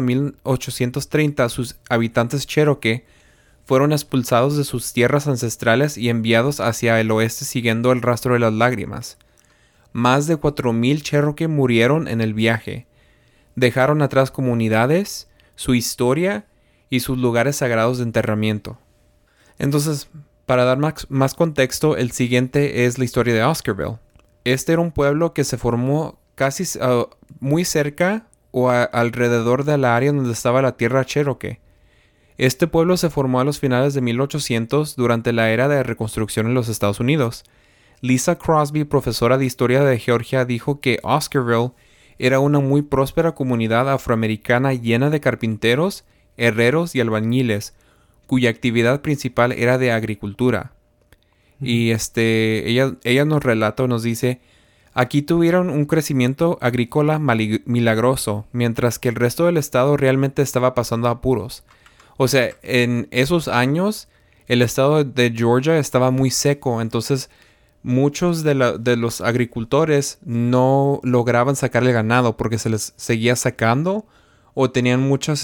1830, sus habitantes Cherokee fueron expulsados de sus tierras ancestrales y enviados hacia el oeste siguiendo el rastro de las lágrimas. Más de 4,000 Cherokee murieron en el viaje. Dejaron atrás comunidades, su historia y sus lugares sagrados de enterramiento. Entonces, para dar más contexto, el siguiente es la historia de Oscarville. Este era un pueblo que se formó casi muy cerca o alrededor de la área donde estaba la tierra Cherokee. Este pueblo se formó a los finales de 1800 durante la era de reconstrucción en los Estados Unidos. Lisa Crosby, profesora de historia de Georgia, dijo que Oscarville era una muy próspera comunidad afroamericana llena de carpinteros, herreros y albañiles, cuya actividad principal era de agricultura. Y ella nos relata, nos dice, aquí tuvieron un crecimiento agrícola milagroso, mientras que el resto del estado realmente estaba pasando apuros. O sea, en esos años, el estado de Georgia estaba muy seco, entonces muchos de los agricultores no lograban sacar el ganado porque se les seguía sacando o tenían muchos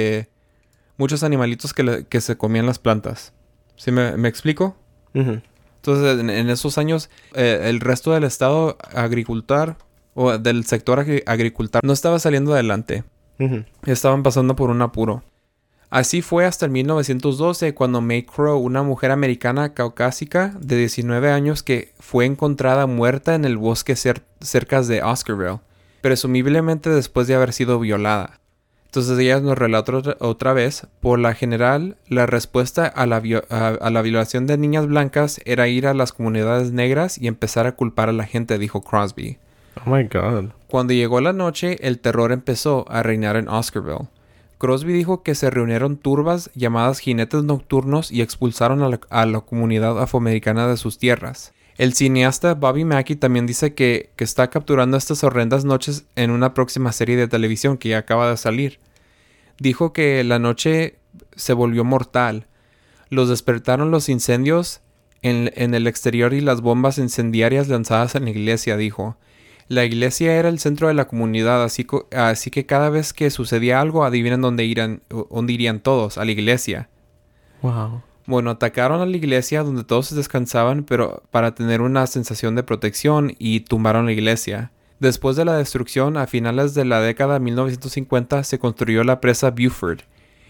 animalitos que se comían las plantas. ¿Sí me explico? Ujú. Entonces, en esos años, el resto del estado agricultor o del sector agricultor no estaba saliendo adelante. Ujú. Estaban pasando por un apuro. Así fue hasta el 1912 cuando May Crow, una mujer americana caucásica de 19 años que fue encontrada muerta en el bosque cerca de Oscarville, presumiblemente después de haber sido violada. Entonces ella nos relata otra vez, por la general, la respuesta a la violación de niñas blancas era ir a las comunidades negras y empezar a culpar a la gente, dijo Crosby. Oh my God. Cuando llegó la noche, el terror empezó a reinar en Oscarville. Crosby dijo que se reunieron turbas llamadas jinetes nocturnos y expulsaron a la comunidad afroamericana de sus tierras. El cineasta Bobby Mackey también dice que está capturando estas horrendas noches en una próxima serie de televisión que ya acaba de salir. Dijo que la noche se volvió mortal. Los despertaron los incendios en el exterior y las bombas incendiarias lanzadas en la iglesia, dijo. La iglesia era el centro de la comunidad, así que cada vez que sucedía algo, adivinen dónde irían todos, a la iglesia. Wow. Bueno, atacaron a la iglesia donde todos descansaban, pero para tener una sensación de protección, y tumbaron la iglesia. Después de la destrucción, a finales de la década de 1950, se construyó la presa Buford,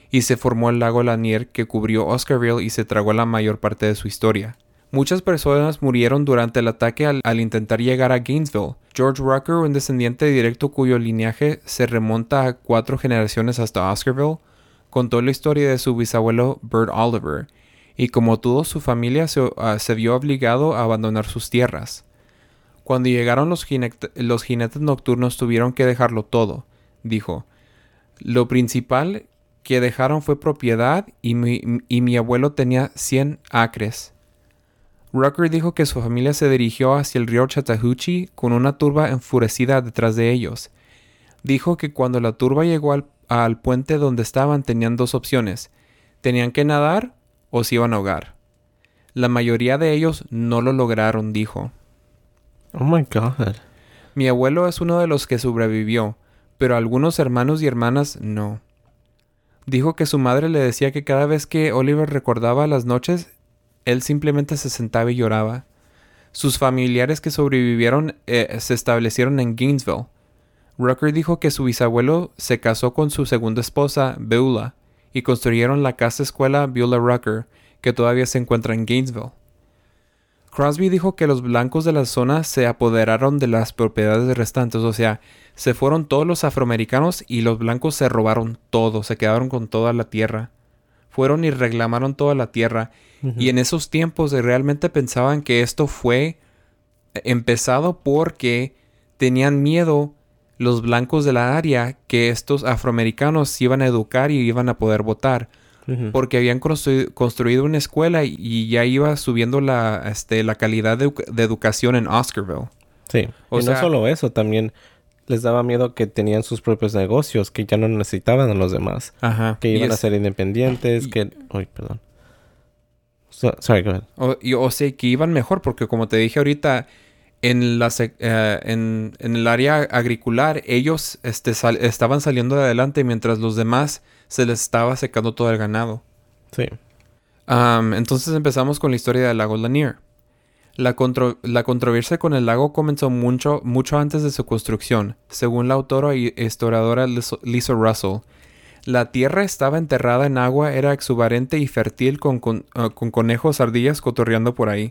y se formó el lago Lanier que cubrió Oscarville y se tragó la mayor parte de su historia. Muchas personas murieron durante el ataque al intentar llegar a Gainesville. George Rucker, un descendiente directo cuyo linaje se remonta a 4 generaciones hasta Oscarville, contó la historia de su bisabuelo Bert Oliver, y como toda su familia se vio obligado a abandonar sus tierras. Cuando llegaron los jinetes nocturnos tuvieron que dejarlo todo, dijo. Lo principal que dejaron fue propiedad y mi abuelo tenía 100 acres. Rucker dijo que su familia se dirigió hacia el río Chattahoochee con una turba enfurecida detrás de ellos. Dijo que cuando la turba llegó al puente donde estaban tenían 2 opciones. Tenían que nadar o se iban a ahogar. La mayoría de ellos no lo lograron, dijo. Oh my God. Mi abuelo es uno de los que sobrevivió, pero algunos hermanos y hermanas no. Dijo que su madre le decía que cada vez que Oliver recordaba las noches, él simplemente se sentaba y lloraba. Sus familiares que sobrevivieron se establecieron en Gainesville. Rucker dijo que su bisabuelo se casó con su segunda esposa, Beulah, y construyeron la casa escuela Beulah Rucker, que todavía se encuentra en Gainesville. Crosby dijo que los blancos de la zona se apoderaron de las propiedades restantes, o sea, se fueron todos los afroamericanos y los blancos se robaron todo, se quedaron con toda la tierra. Fueron y reclamaron toda la tierra. Y en esos tiempos realmente pensaban que esto fue empezado porque tenían miedo los blancos de la área que estos afroamericanos se iban a educar y iban a poder votar. Porque habían construido una escuela y ya iba subiendo la calidad de educación en Oscarville. Sí. Y no solo eso, también les daba miedo que tenían sus propios negocios, que ya no necesitaban a los demás. Ajá. Que iban a ser independientes, Uy, perdón. Sorry, go ahead. O sea, que iban mejor, porque como te dije ahorita, en el área agricular, ellos estaban saliendo adelante mientras los demás se les estaba secando todo el ganado. Sí. Entonces empezamos con la historia del lago Lanier. La controversia con el lago comenzó mucho antes de su construcción. Según la autora y historiadora Lisa Russell, la tierra estaba enterrada en agua, era exuberante y fértil con conejos, ardillas cotorreando por ahí.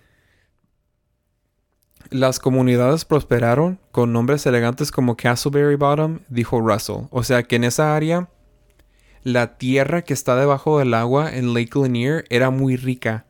Las comunidades prosperaron con nombres elegantes como Castleberry Bottom, dijo Russell. O sea que en esa área, la tierra que está debajo del agua en Lake Lanier era muy rica.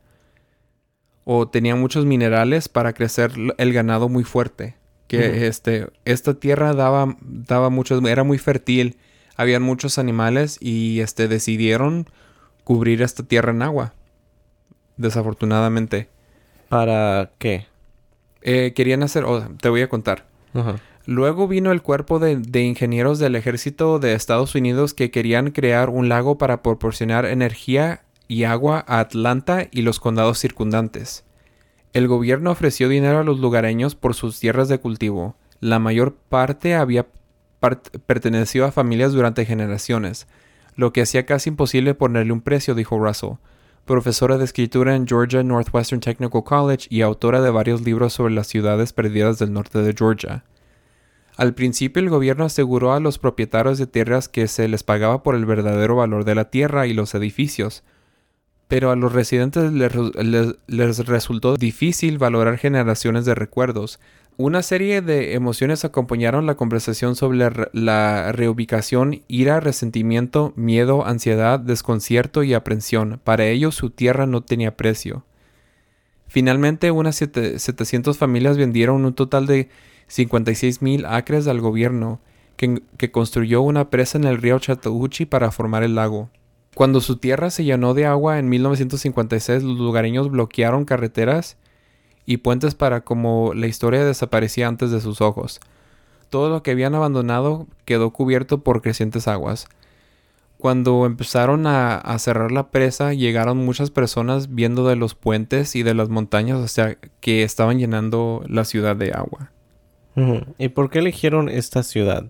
O tenía muchos minerales para crecer el ganado muy fuerte. Que esta tierra daba muchos, era muy fértil. Habían muchos animales y decidieron cubrir esta tierra en agua. Desafortunadamente. ¿Para qué? Querían hacer... te voy a contar. Uh-huh. Luego vino el cuerpo de ingenieros del ejército de Estados Unidos que querían crear un lago para proporcionar energía y agua a Atlanta y los condados circundantes. El gobierno ofreció dinero a los lugareños por sus tierras de cultivo. La mayor parte había perteneció a familias durante generaciones, lo que hacía casi imposible ponerle un precio, dijo Russell, profesora de escritura en Georgia Northwestern Technical College y autora de varios libros sobre las ciudades perdidas del norte de Georgia. Al principio el gobierno aseguró a los propietarios de tierras que se les pagaba por el verdadero valor de la tierra y los edificios, pero a los residentes les resultó difícil valorar generaciones de recuerdos. Una serie de emociones acompañaron la conversación sobre la reubicación: ira, resentimiento, miedo, ansiedad, desconcierto y aprensión. Para ellos su tierra no tenía precio. Finalmente, unas 700 familias vendieron un total de 56,000 acres al gobierno, que construyó una presa en el río Chattahoochee para formar el lago. Cuando su tierra se llenó de agua en 1956, los lugareños bloquearon carreteras y puentes para como la historia desaparecía antes de sus ojos. Todo lo que habían abandonado quedó cubierto por crecientes aguas. Cuando empezaron a cerrar la presa, llegaron muchas personas viendo de los puentes y de las montañas, o sea, que estaban llenando la ciudad de agua. Uh-huh. ¿Y por qué eligieron esta ciudad?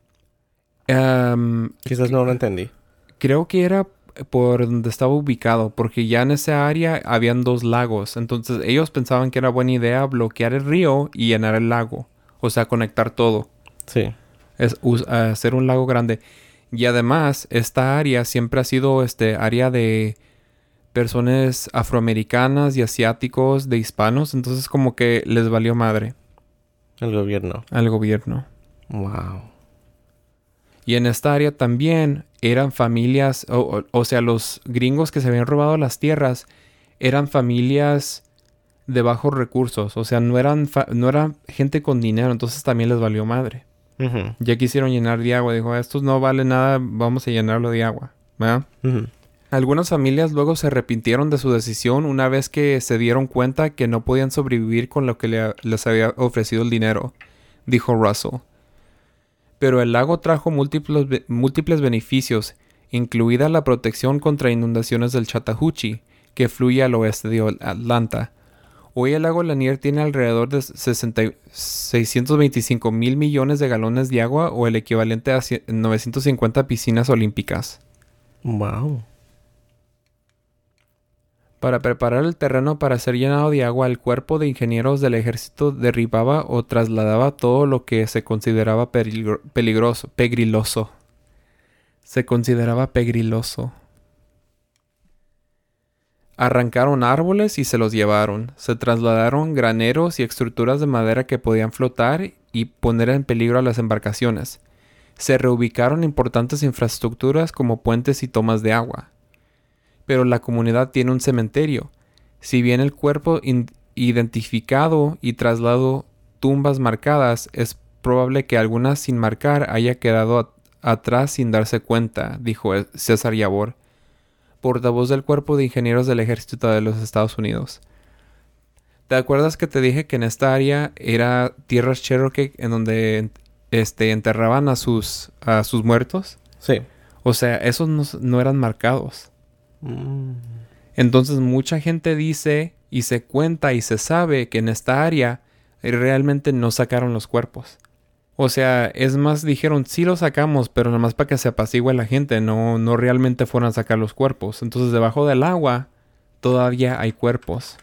Quizás no lo entendí. Creo que era por donde estaba ubicado, porque ya en esa área habían 2 lagos. Entonces ellos pensaban que era buena idea bloquear el río y llenar el lago. O sea, conectar todo. Sí. Hacer un lago grande. Y además, esta área siempre ha sido área de personas afroamericanas y asiáticos, de hispanos. Entonces como que les valió madre El gobierno. al gobierno. Wow. Y en esta área también eran familias, o sea, los gringos que se habían robado las tierras eran familias de bajos recursos. O sea, no eran gente con dinero, entonces también les valió madre. Ujú. Ya quisieron llenar de agua. Dijo, esto no vale nada, vamos a llenarlo de agua. ¿Verdad? Ujú. Algunas familias luego se arrepintieron de su decisión una vez que se dieron cuenta que no podían sobrevivir con lo que les había ofrecido el dinero, dijo Russell. Pero el lago trajo múltiples beneficios, incluida la protección contra inundaciones del Chattahoochee, que fluye al oeste de Atlanta. Hoy el lago Lanier tiene alrededor de 625 mil millones de galones de agua, o el equivalente a 950 piscinas olímpicas. Wow. Para preparar el terreno para ser llenado de agua, el cuerpo de ingenieros del ejército derribaba o trasladaba todo lo que se consideraba pegriloso. Se consideraba pegriloso. Arrancaron árboles y se los llevaron. Se trasladaron graneros y estructuras de madera que podían flotar y poner en peligro a las embarcaciones. Se reubicaron importantes infraestructuras como puentes y tomas de agua. Pero la comunidad tiene un cementerio. Si bien el cuerpo identificado y trasladado tumbas marcadas, es probable que algunas sin marcar haya quedado atrás sin darse cuenta, dijo César Yabor, portavoz del Cuerpo de Ingenieros del Ejército de los Estados Unidos. ¿Te acuerdas que te dije que en esta área era tierras Cherokee en donde enterraban a sus muertos? Sí. O sea, esos no eran marcados. Mm. Entonces mucha gente dice y se cuenta y se sabe que en esta área realmente no sacaron los cuerpos. O sea, es más, dijeron sí los sacamos, pero nada más para que se apacigüe la gente, no realmente fueron a sacar los cuerpos. Entonces debajo del agua todavía hay cuerpos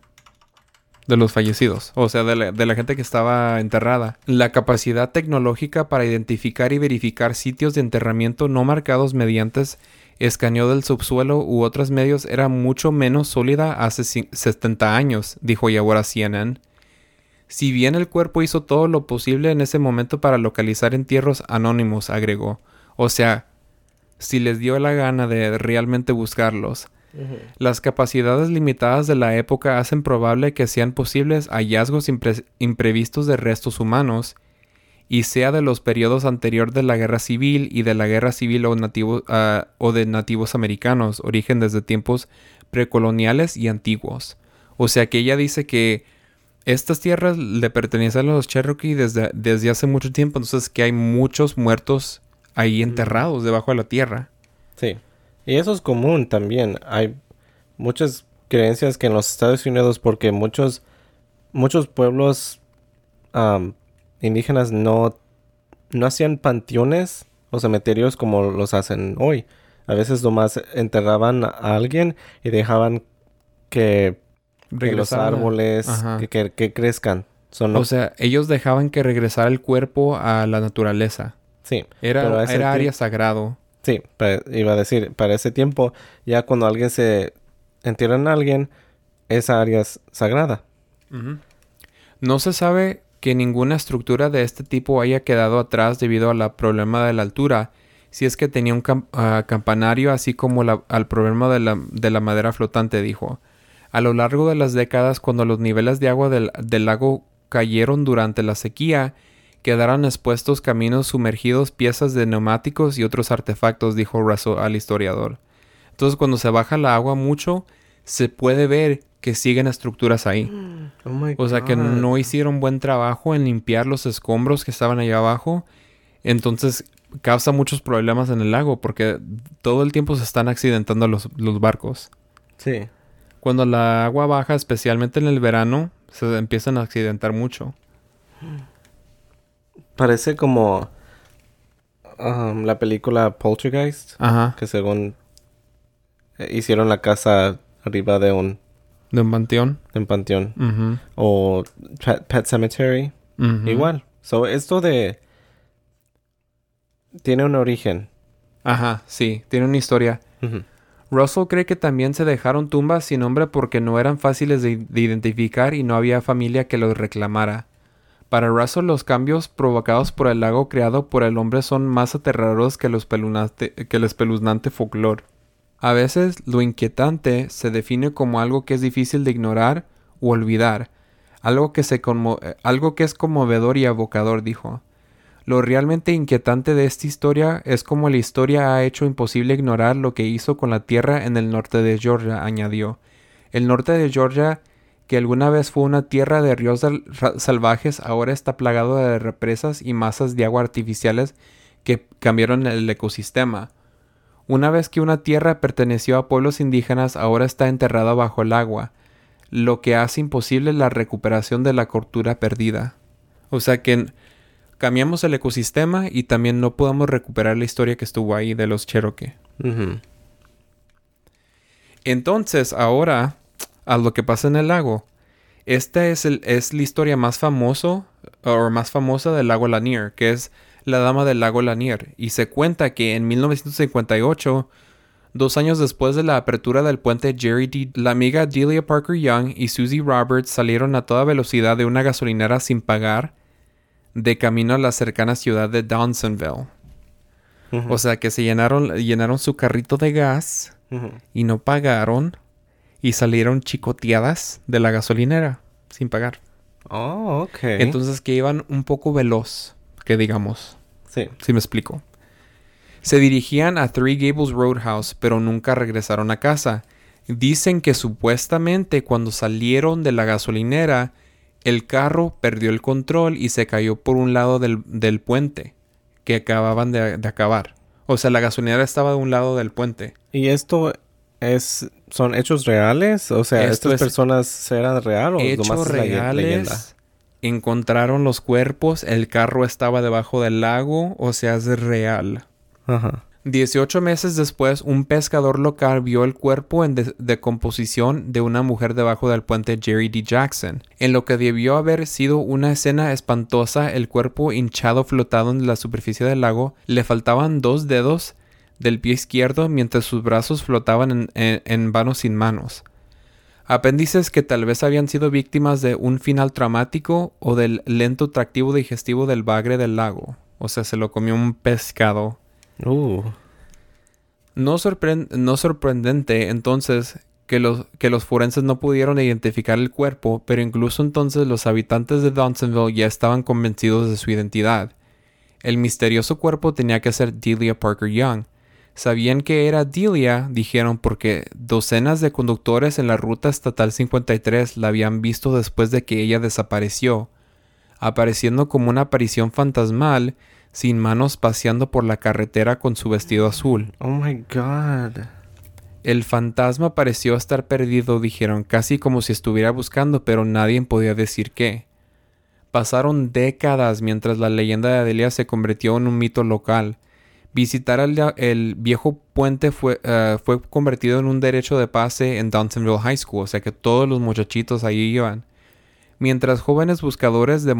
de los fallecidos, o sea, de la gente que estaba enterrada. La capacidad tecnológica para identificar y verificar sitios de enterramiento no marcados mediante escaneo del subsuelo u otros medios era mucho menos sólida hace 70 años, dijo Yabor a CNN. Si bien el cuerpo hizo todo lo posible en ese momento para localizar entierros anónimos, agregó. O sea, si les dio la gana de realmente buscarlos. Ujú. Las capacidades limitadas de la época hacen probable que sean posibles hallazgos imprevistos de restos humanos, y sea de los periodos anteriores de la Guerra Civil y de la Guerra Civil o de nativos americanos, origen desde tiempos precoloniales y antiguos. O sea que ella dice que estas tierras le pertenecen a los Cherokee desde hace mucho tiempo, entonces que hay muchos muertos ahí enterrados debajo de la tierra. Sí. Y eso es común también. Hay muchas creencias que en los Estados Unidos, porque muchos pueblos indígenas no hacían panteones o cementerios como los hacen hoy. A veces nomás enterraban a alguien y dejaban que los Regresar a- árboles Ajá. que crezcan. O sea, ellos dejaban que regresara el cuerpo a la naturaleza. sí, pero Era ese área sagrado. sí, iba a decir, para ese tiempo, ya cuando alguien se entierra a alguien, esa área es sagrada. Ujú. No se sabe que ninguna estructura de este tipo haya quedado atrás debido al problema de la altura, si es que tenía un campanario, así como al problema de la madera flotante, dijo. A lo largo de las décadas, cuando los niveles de agua del lago cayeron durante la sequía, quedaron expuestos caminos sumergidos, piezas de neumáticos y otros artefactos, dijo Russell al historiador. Entonces, cuando se baja la agua mucho, se puede ver que siguen estructuras ahí. Oh my O sea que God. no hicieron buen trabajo en limpiar los escombros que estaban allá abajo. Entonces causa muchos problemas en el lago porque todo el tiempo se están accidentando los barcos. Sí. Cuando la agua baja, especialmente en el verano, se empiezan a accidentar mucho. Parece como la película Poltergeist, Ajá. que según hicieron la casa arriba de un De un panteón. panteón. Ujú. O Pet Cemetery. Ujú. Igual. So, esto tiene un origen. Ajá, sí, tiene una historia. Ujú. Russell cree que también se dejaron tumbas sin nombre porque no eran fáciles de identificar y no había familia que los reclamara. Para Russell, los cambios provocados por el lago creado por el hombre son más aterradores que el espeluznante folclore. A veces, lo inquietante se define como algo que es difícil de ignorar o olvidar, algo que es conmovedor y evocador, dijo. Lo realmente inquietante de esta historia es cómo la historia ha hecho imposible ignorar lo que hizo con la tierra en el norte de Georgia, añadió. El norte de Georgia, que alguna vez fue una tierra de ríos salvajes, ahora está plagado de represas y masas de agua artificiales que cambiaron el ecosistema. Una vez que una tierra perteneció a pueblos indígenas, ahora está enterrada bajo el agua, lo que hace imposible la recuperación de la cultura perdida. O sea que cambiamos el ecosistema y también no podemos recuperar la historia que estuvo ahí de los Cherokee. Ujú. Entonces, ahora, a lo que pasa en el lago. Esta es la historia más famosa del lago Lanier, que es la dama del lago Lanier. Y se cuenta que en 1958, 2 años después de la apertura del puente la amiga Delia Parker Young y Susie Roberts salieron a toda velocidad de una gasolinera sin pagar de camino a la cercana ciudad de Dawsonville. Ujú. O sea que llenaron su carrito de gas Ujú. y no pagaron y salieron chicoteadas de la gasolinera sin pagar. Oh, ok. Entonces que iban un poco veloz, que digamos, Sí. si me explico. Se dirigían a Three Gables Roadhouse, pero nunca regresaron a casa. Dicen que supuestamente cuando salieron de la gasolinera, el carro perdió el control y se cayó por un lado del puente que acababan de acabar. O sea, la gasolinera estaba de un lado del puente. ¿Y esto son hechos reales? O sea, Esto ¿estas es personas eran real o Hechos nomás es leyenda? reales. Encontraron los cuerpos. El carro estaba debajo del lago. O sea, es real. Ajá. 18 meses después, un pescador local vio el cuerpo en decomposición de una mujer debajo del puente Jerry D. Jackson. En lo que debió haber sido una escena espantosa, el cuerpo hinchado flotado en la superficie del lago, le faltaban 2 dedos del pie izquierdo mientras sus brazos flotaban en vano sin manos. Apéndices que tal vez habían sido víctimas de un final traumático o del lento tractivo digestivo del bagre del lago. O sea, se lo comió un pescado. No sorprendente entonces que los forenses no pudieron identificar el cuerpo, pero incluso entonces los habitantes de Dawsonville ya estaban convencidos de su identidad. El misterioso cuerpo tenía que ser Delia Parker Young. Sabían que era Delia, dijeron, porque docenas de conductores en la ruta estatal 53 la habían visto después de que ella desapareció, apareciendo como una aparición fantasmal, sin manos paseando por la carretera con su vestido azul. Oh my God. El fantasma pareció estar perdido, dijeron, casi como si estuviera buscando, pero nadie podía decir qué. Pasaron décadas mientras la leyenda de Delia se convirtió en un mito local. Visitar el viejo puente fue convertido en un derecho de pase en Dawsonville High School, o sea que todos los muchachitos ahí iban. Mientras jóvenes buscadores de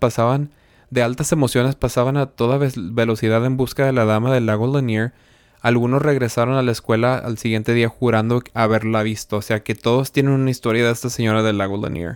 altas emociones pasaban a toda velocidad en busca de la dama del lago Lanier, algunos regresaron a la escuela al siguiente día jurando haberla visto. O sea que todos tienen una historia de esta señora del lago Lanier.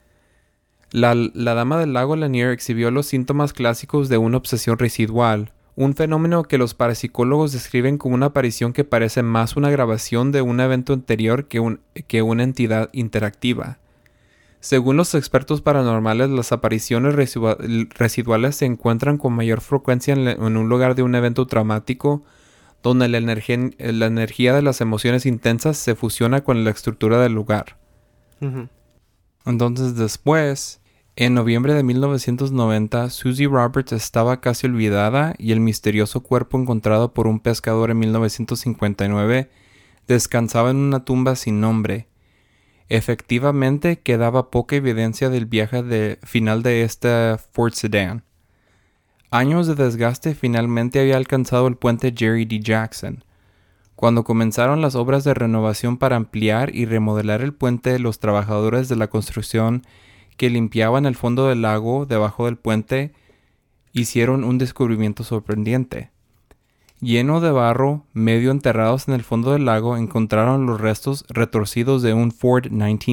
La dama del lago Lanier exhibió los síntomas clásicos de una obsesión residual, un fenómeno que los parapsicólogos describen como una aparición que parece más una grabación de un evento anterior que una entidad interactiva. Según los expertos paranormales, las apariciones residuales se encuentran con mayor frecuencia en un lugar de un evento traumático, donde la energía de las emociones intensas se fusiona con la estructura del lugar. Ujú. Entonces después, en noviembre de 1990, Susie Roberts estaba casi olvidada y el misterioso cuerpo encontrado por un pescador en 1959 descansaba en una tumba sin nombre. Efectivamente, quedaba poca evidencia del viaje final de esta Ford Sedan. Años de desgaste finalmente había alcanzado el puente Jerry D. Jackson. Cuando comenzaron las obras de renovación para ampliar y remodelar el puente, los trabajadores de la construcción que limpiaban el fondo del lago debajo del puente hicieron un descubrimiento sorprendente. Lleno de barro, medio enterrados en el fondo del lago, encontraron los restos retorcidos de un Ford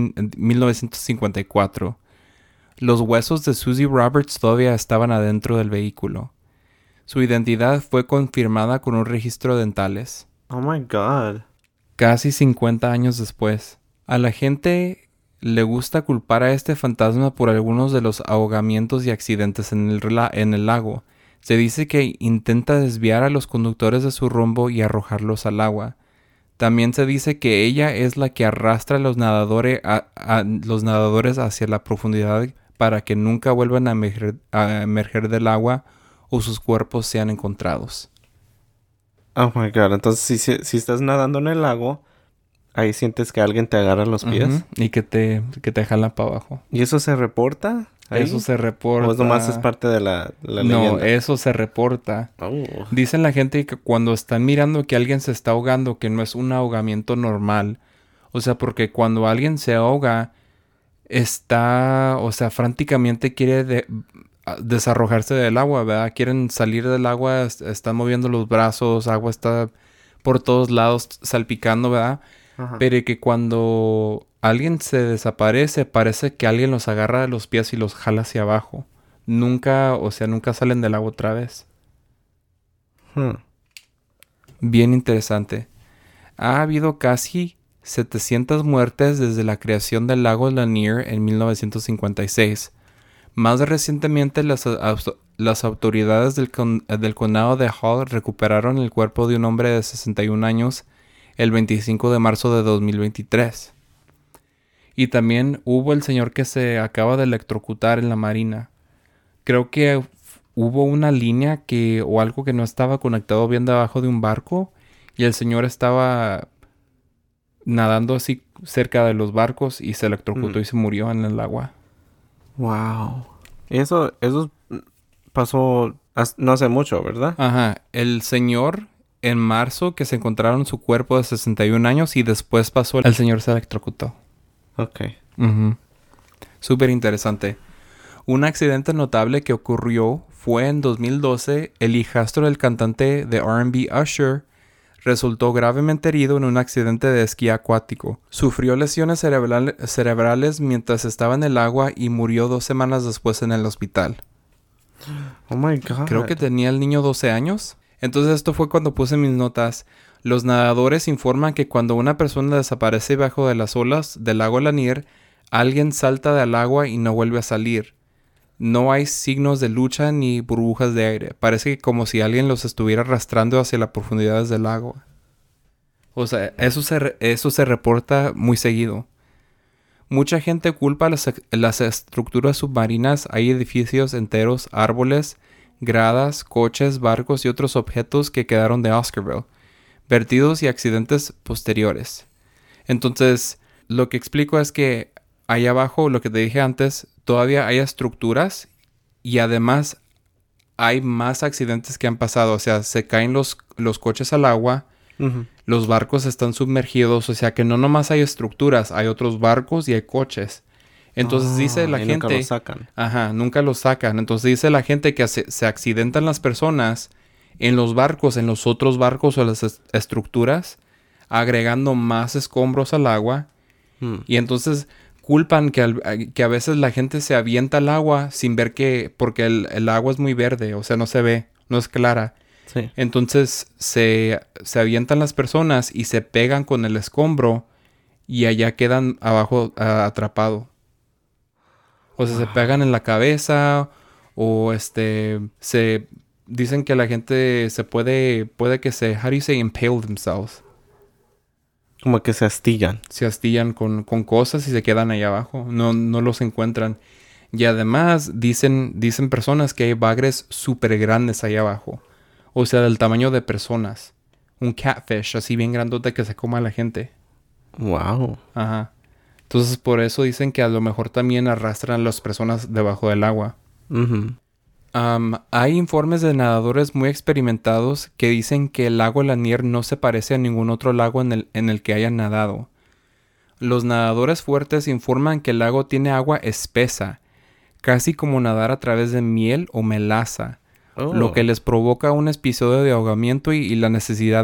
1954. Los huesos de Susie Roberts todavía estaban adentro del vehículo. Su identidad fue confirmada con un registro dentales. Oh my God. Casi 50 años después. A la gente le gusta culpar a este fantasma por algunos de los ahogamientos y accidentes en el lago. Se dice que intenta desviar a los conductores de su rumbo y arrojarlos al agua. También se dice que ella es la que arrastra a los nadadores hacia la profundidad para que nunca vuelvan a emerger del agua o sus cuerpos sean encontrados. Oh my God. Entonces, si estás nadando en el lago, ahí sientes que alguien te agarra los pies. Uh-huh. Y que te jala para abajo. ¿Y eso se reporta? ¿Ahí? Eso se reporta. ¿O nomás es parte de la leyenda? No, eso se reporta. Oh. Dicen la gente que cuando están mirando que alguien se está ahogando, que no es un ahogamiento normal. O sea, porque cuando alguien se ahoga, franticamente quiere desarrojarse del agua, ¿verdad? Quieren salir del agua, están moviendo los brazos, agua está por todos lados salpicando, ¿verdad? Ajá. Pero que cuando alguien se desaparece, parece que alguien los agarra de los pies y los jala hacia abajo. Nunca salen del agua otra vez. Bien interesante. Ha habido casi 700 muertes desde la creación del lago Lanier en 1956. Más recientemente, las autoridades del condado de Hall recuperaron el cuerpo de un hombre de 61 años el 25 de marzo de 2023. Y también hubo el señor que se acaba de electrocutar en la marina. Creo que hubo una línea o algo que no estaba conectado bien debajo de un barco y el señor estaba nadando así cerca de los barcos y se electrocutó y se murió en el agua. Wow. Eso pasó no hace mucho, ¿verdad? Ajá. El señor en marzo que se encontraron su cuerpo de 61 años y después el señor se electrocutó. Ok. Uh-huh. Súper interesante. Un accidente notable que ocurrió fue en 2012. El hijastro del cantante de R&B Usher resultó gravemente herido en un accidente de esquí acuático. Sufrió lesiones cerebrales mientras estaba en el agua y murió 2 semanas después en el hospital. Oh my God. Creo que tenía el niño 12 años. Entonces esto fue cuando puse mis notas. Los nadadores informan que cuando una persona desaparece bajo de las olas del lago Lanier, alguien salta del agua y no vuelve a salir. No hay signos de lucha ni burbujas de aire. Parece como si alguien los estuviera arrastrando hacia las profundidades del agua. O sea, eso se reporta muy seguido. Mucha gente culpa las estructuras submarinas. Hay edificios enteros, árboles, gradas, coches, barcos y otros objetos que quedaron de Oscarville, vertidos y accidentes posteriores. Entonces, lo que explico es que ahí abajo, lo que te dije antes, todavía hay estructuras y además hay más accidentes que han pasado. O sea, se caen los coches al agua, Uh-huh. los barcos están sumergidos. O sea, que no nomás hay estructuras, hay otros barcos y hay coches. Entonces dice la gente... Nunca lo sacan. Ajá, nunca los sacan. Entonces dice la gente que se accidentan las personas en los barcos, en los otros barcos o las estructuras, agregando más escombros al agua. Y entonces culpan que a veces la gente se avienta al agua sin ver porque el agua es muy verde, o sea, no se ve, no es clara. Sí. Entonces se avientan las personas y se pegan con el escombro y allá quedan abajo atrapados. O sea, se pegan en la cabeza o se dicen que la gente puede que how do you say impale themselves? Como que se astillan. Se astillan con cosas y se quedan ahí abajo. No los encuentran. Y además dicen personas que hay bagres súper grandes ahí abajo. O sea, del tamaño de personas. Un catfish así bien grandote que se coma a la gente. Wow. Ajá. Entonces por eso dicen que a lo mejor también arrastran a las personas debajo del agua. Uh-huh. Hay informes de nadadores muy experimentados que dicen que el lago Lanier no se parece a ningún otro lago en el que hayan nadado. Los nadadores fuertes informan que el lago tiene agua espesa, casi como nadar a través de miel o melaza. lo que les provoca un episodio de ahogamiento y la necesidad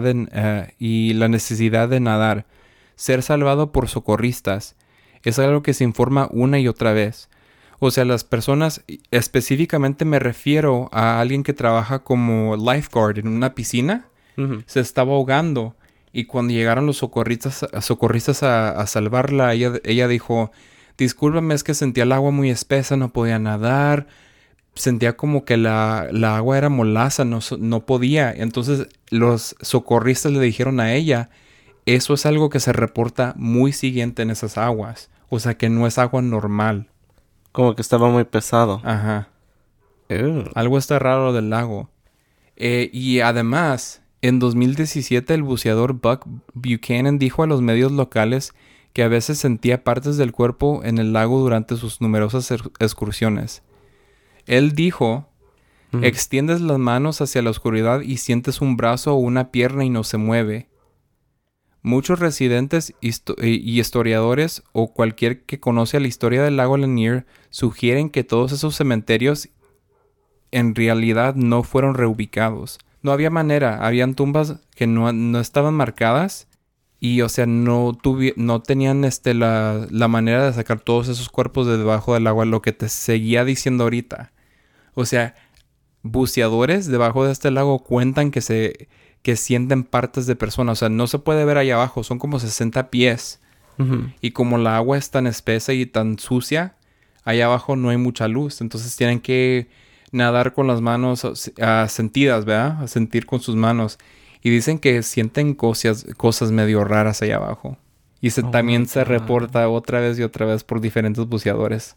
de nadar. Ser salvado por socorristas es algo que se informa una y otra vez. O sea, las personas, específicamente me refiero a alguien que trabaja como lifeguard en una piscina, se estaba ahogando. Y cuando llegaron los socorristas a salvarla, ella dijo, discúlpame, es que sentía el agua muy espesa, no podía nadar. Sentía como que la agua era molaza, no podía. Entonces los socorristas le dijeron a ella, eso es algo que se reporta muy siguiente en esas aguas. O sea, que no es agua normal. Como que estaba muy pesado. Ajá. Algo está raro del lago. Y además, en 2017 el buceador Buck Buchanan dijo a los medios locales que a veces sentía partes del cuerpo en el lago durante sus numerosas excursiones. Él dijo, extiendes las manos hacia la oscuridad y sientes un brazo o una pierna y no se mueve. Muchos residentes y historiadores o cualquier que conoce la historia del lago Lanier sugieren que todos esos cementerios en realidad no fueron reubicados. No había manera, habían tumbas que no estaban marcadas y, o sea, no tenían la manera de sacar todos esos cuerpos de debajo del agua, lo que te seguía diciendo ahorita. O sea, buceadores debajo de este lago cuentan que sienten partes de personas. O sea, no se puede ver allá abajo. Son como 60 pies. Y como la agua es tan espesa y tan sucia, allá abajo no hay mucha luz. Entonces tienen que nadar con las manos sentidas, ¿verdad? A sentir con sus manos. Y dicen que sienten cosas medio raras allá abajo. Y también se reporta otra vez y otra vez por diferentes buceadores.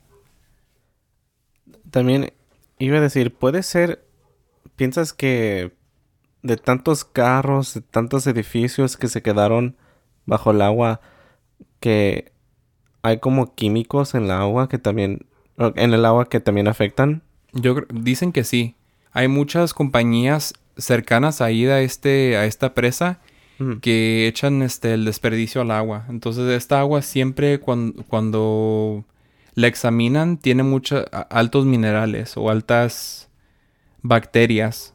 También iba a decir, puede ser, piensas que de tantos carros, de tantos edificios que se quedaron bajo el agua, que hay como químicos en el agua que también afectan. Dicen que sí. Hay muchas compañías cercanas ahí a esta presa que echan el desperdicio al agua. Entonces esta agua siempre cuando la examinan tiene muchos altos minerales o altas bacterias.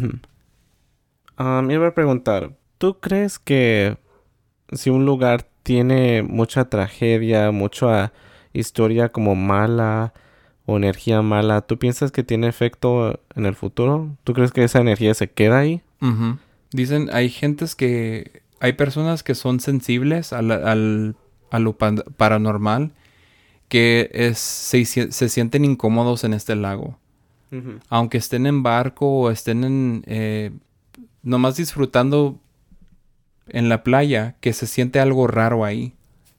Me iba a preguntar, ¿tú crees que si un lugar tiene mucha tragedia, mucha historia como mala o energía mala, ¿tú piensas que tiene efecto en el futuro? ¿Tú crees que esa energía se queda ahí? Dicen, hay personas que son sensibles a lo paranormal, que se sienten incómodos en este lago. Aunque estén en barco o estén nomás disfrutando en la playa, que se siente algo raro ahí.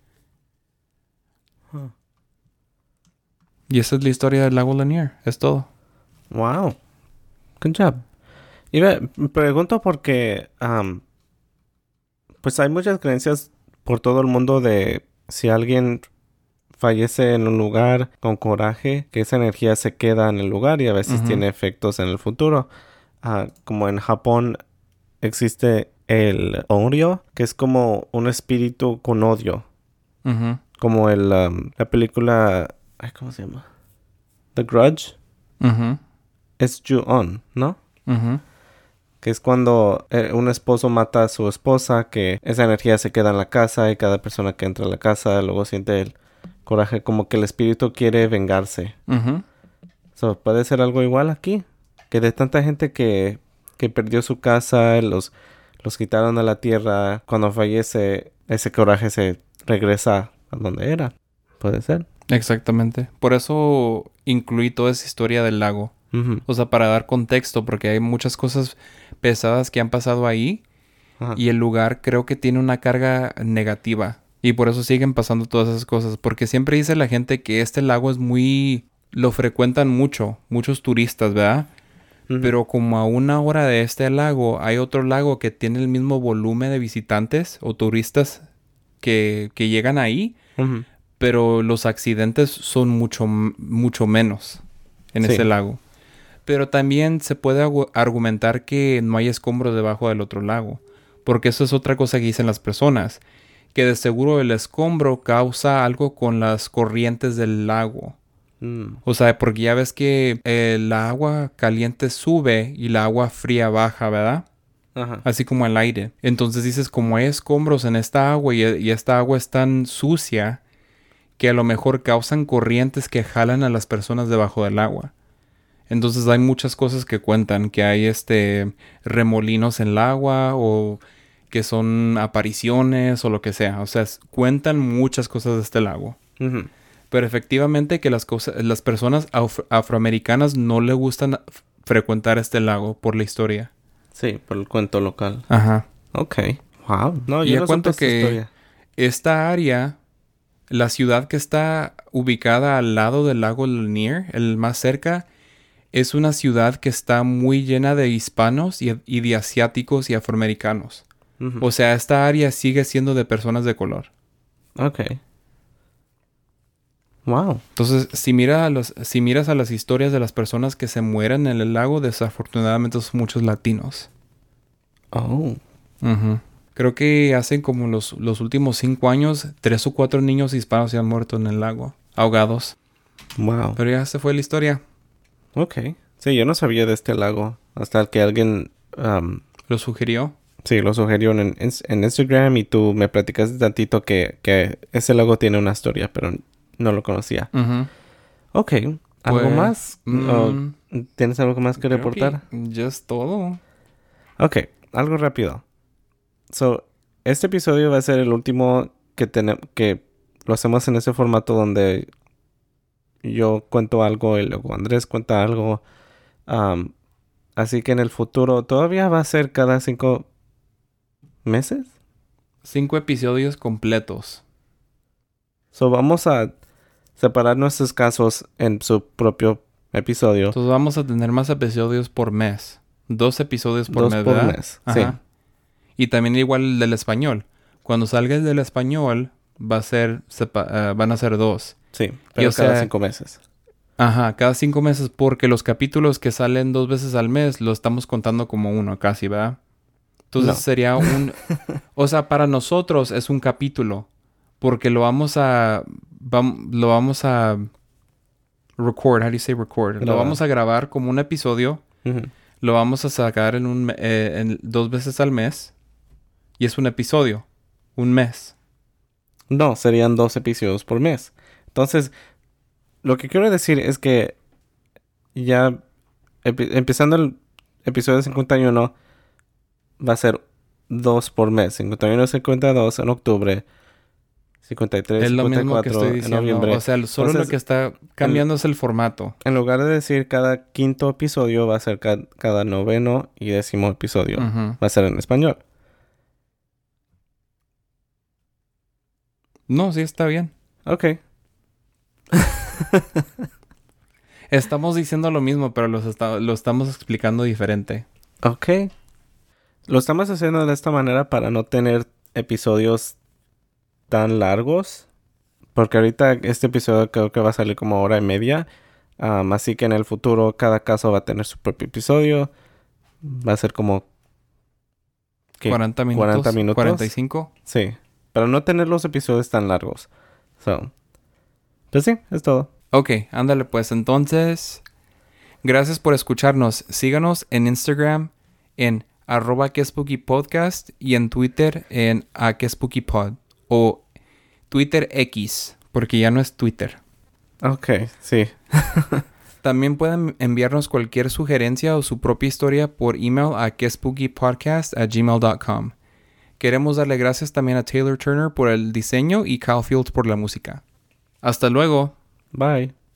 Y esa es la historia del lago Lanier. Es todo. Wow. Good job. Me pregunto porque pues hay muchas creencias por todo el mundo de si alguien fallece en un lugar con coraje, que esa energía se queda en el lugar y a veces tiene efectos en el futuro. Como en Japón existe el Onryo, que es como un espíritu con odio. Como la película... ¿cómo se llama? The Grudge. Es Ju-on, ¿no? Que es cuando un esposo mata a su esposa, que esa energía se queda en la casa y cada persona que entra a la casa luego siente el coraje, como que el espíritu quiere vengarse. Puede ser algo igual aquí, que de tanta gente que perdió su casa, los quitaron a la tierra, cuando fallece ese coraje se regresa a donde era. Puede ser. Exactamente. Por eso incluí toda esa historia del lago. O sea, para dar contexto, porque hay muchas cosas pesadas que han pasado ahí. Y el lugar creo que tiene una carga negativa. Y por eso siguen pasando todas esas cosas. Porque siempre dice la gente que este lago es lo frecuentan muchos turistas, ¿verdad? Pero como a 1 hora de este lago hay otro lago que tiene el mismo volumen de visitantes o turistas que llegan ahí. Pero los accidentes son mucho menos en ese lago. Pero también se puede argumentar que no hay escombros debajo del otro lago. Porque eso es otra cosa que dicen las personas. Que de seguro el escombro causa algo con las corrientes del lago. O sea, porque ya ves que el agua caliente sube y la agua fría baja, ¿verdad? Ajá. Así como el aire. Entonces dices, como hay escombros en esta agua y esta agua es tan sucia que a lo mejor causan corrientes que jalan a las personas debajo del agua. Entonces hay muchas cosas que cuentan, que hay remolinos en el agua o que son apariciones o lo que sea. O sea, cuentan muchas cosas de este lago. Ujú. Pero efectivamente que las personas afroamericanas no le gustan frecuentar este lago por la historia. Sí, por el cuento local. Ajá. Ok. Wow. No, Y yo ya no cuento supe esta que historia. esta área, la ciudad que está ubicada al lado del lago Lanier, el más cerca, es una ciudad que está muy llena de hispanos y de asiáticos y afroamericanos. Ujú. O sea, esta área sigue siendo de personas de color. Ok. Wow. Entonces, si miras a las historias de las personas que se mueren en el lago, desafortunadamente son muchos latinos. Oh. Ujú. Creo que hace como los últimos 5 años, 3 o 4 niños hispanos se han muerto en el lago, ahogados. Wow. Pero ya se fue la historia. Ok. Sí, yo no sabía de este lago hasta que alguien, Lo sugirió. sí, lo sugirió en Instagram y tú me platicaste tantito que ese lago tiene una historia, pero no lo conocía. Ujú. Ok. ¿Algo Pues, más? ¿O ¿Tienes algo más que creo reportar? que ya es todo. Ok. Algo rápido. So, este episodio va a ser el último que lo hacemos en ese formato donde yo cuento algo y luego Andrés cuenta algo. Así que en el futuro todavía va a ser cada 5 meses. 5 episodios completos. So, vamos a separar nuestros casos en su propio episodio. Entonces vamos a tener más episodios por mes. 2 episodios por 2 mes, por ¿verdad? mes. Ajá. Sí. Y también igual el del español. Cuando salga el del español, van a ser 2. Sí. Pero o cada sea, 5 meses. Ajá, cada 5 meses, porque los capítulos que salen 2 veces al mes lo estamos contando como uno casi, ¿verdad? Entonces No. sería o sea, para nosotros es un capítulo, porque lo vamos a record, how do you say record? Lo Grabar. vamos a grabar como un episodio, Ujú. lo vamos a sacar en 2 veces al mes, y es un episodio, un mes. No, serían 2 episodios por mes. Entonces, lo que quiero decir es que ya empezando el episodio 51 va a ser 2 por mes. 51 y 52 en octubre. 53, Es lo mismo que 54 estoy en diciendo. noviembre. O sea, solo Entonces, lo que está cambiando es el formato. En lugar de decir cada quinto episodio, va a ser cada noveno y 10º episodio. Ujú. Va a ser en español. No, sí está bien. Ok. Estamos diciendo lo mismo, pero lo estamos explicando diferente. Ok. Lo estamos haciendo de esta manera para no tener episodios tan largos. Porque ahorita este episodio creo que va a salir como 1:30. Así que en el futuro cada caso va a tener su propio episodio. Va a ser como... ¿qué? 40 minutos. 40 minutos. 45. Sí. Para no tener los episodios tan largos. Pues sí, es todo. Ok, ándale pues. Entonces, gracias por escucharnos. Síganos en Instagram en @quespookypodcast y en Twitter en @quespookypod o Twitter X, porque ya no es Twitter. Ok, sí. También pueden enviarnos cualquier sugerencia o su propia historia por email a quespookypodcast@gmail.com. Queremos darle gracias también a Taylor Turner por el diseño y Kyle Fields por la música. Hasta luego. Bye.